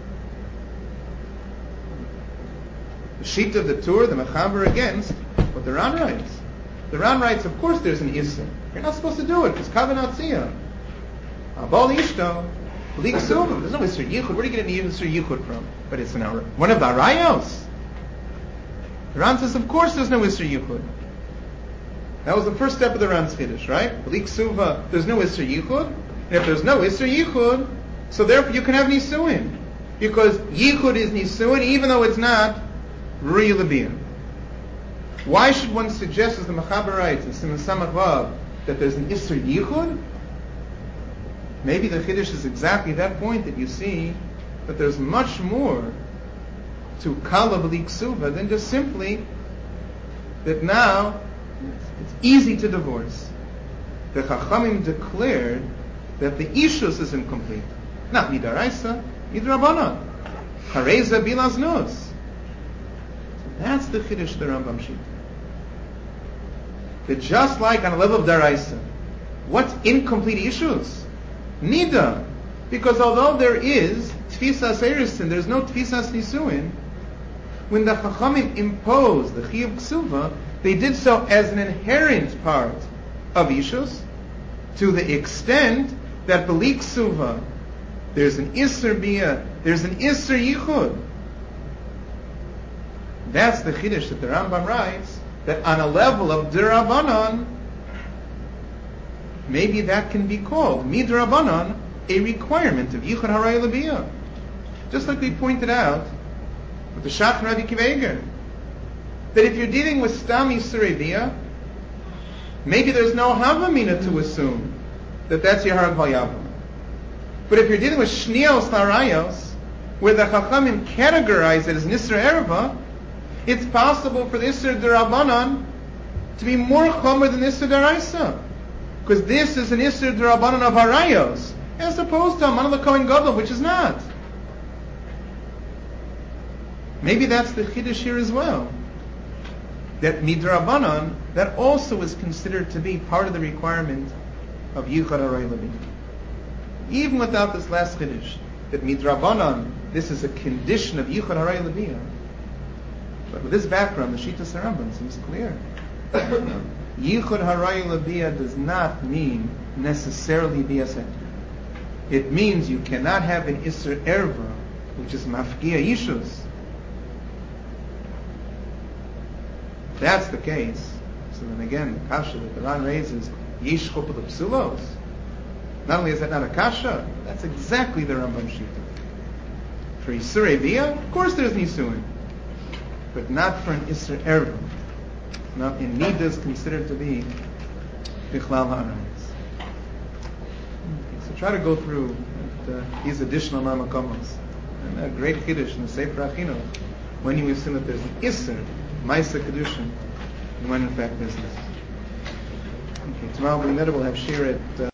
The sheet of the Tur, the Mechaber against what the Ran writes. The Ran writes, of course there's an Isser. You're not supposed to do it, because Kavanat Tziyah. Abal Ishto, Blik Suva. There's no Isser Yichud. Where do you get an Isser Yichud from? But it's one of the Arayos. The Ran says, of course there's no Isser Yichud. That was the first step of the Ran's Chiddush, right? Blik Suva, there's no Isser Yichud. And if there's no Isser Yichud, so therefore you can have Nisuin. Because Yichud is Nisuin even though it's not Ru'i L'Biyah. Why should one suggest, as the Mechaber writes in Siman Samach Vav, that there's an Isser Yichud? Maybe the Chiddush is exactly that point, that you see that there's much more to Kala B'li Ksuva than just simply that now it's easy to divorce. The Chachamim declared that the Ishus is incomplete. Not Midaraisa, Midrabanan. Hareza Bilaz Nos. That's the Chiddush the Rambam Shita. That just like on a level of Daraisa, what's incomplete Ishus? Nida. Because although there is Tfisas Erisin, there's no Tfisas Nisuin, when the Chachamim imposed the Chiyuv Ksuva, they did so as an inherent part of Ishus, to the extent that B'li Ksuva, there's an Isser Bia, there's an Isser Yichud. That's the Chiddush that the Rambam writes, that on a level of D'Rabbanan, maybe that can be called Midrabanan, a requirement of Yichud Haray L'Biyah. Just like we pointed out with the Shach Rabbi Akiva Eiger, that if you're dealing with Stam Yisrei Biyah, maybe there's no Havamina to assume that that's your Harag Hayavam. But if you're dealing with Shnios Larayos, where the Chachamim categorize it as Nisr Erva, it's possible for the Isser D'Rabbanan to be more chomer than Isser D'Oraisa. Because this is an Isser D'Rabbanan of Harayos, as opposed to Aman of Kohen Gadol, which is not. Maybe that's the Chiddush here as well. That Midrabanan, that also is considered to be part of the requirement of Yichud Haray Levi. Even without this last Chiddush, that Midrabanan, this is a condition of Yichud Haray Levi. But with this background, the Shittas Rambam seems clear. Yichud Haray Levi does not mean necessarily BSN. It means you cannot have an Isser Erva, which is Mafkia Yishus. If that's the case, so then again, the kasha that the Ran raises, Yish Chupah L'Psulos. Not only is that not a kasha, that's exactly the Rambam Shita. For Yisur Eviyah, of course there's Nisuin. But not for an Isser Erva. Not in Nida is considered to be Bichlal Ha'arayis. So try to go through these additional Mamakomos. And a great Kiddush in the Sefer Achino, when you assume that there's an Isser, Maisa Kedushin, and when in fact there's this. Okay, tomorrow we'll have Shir at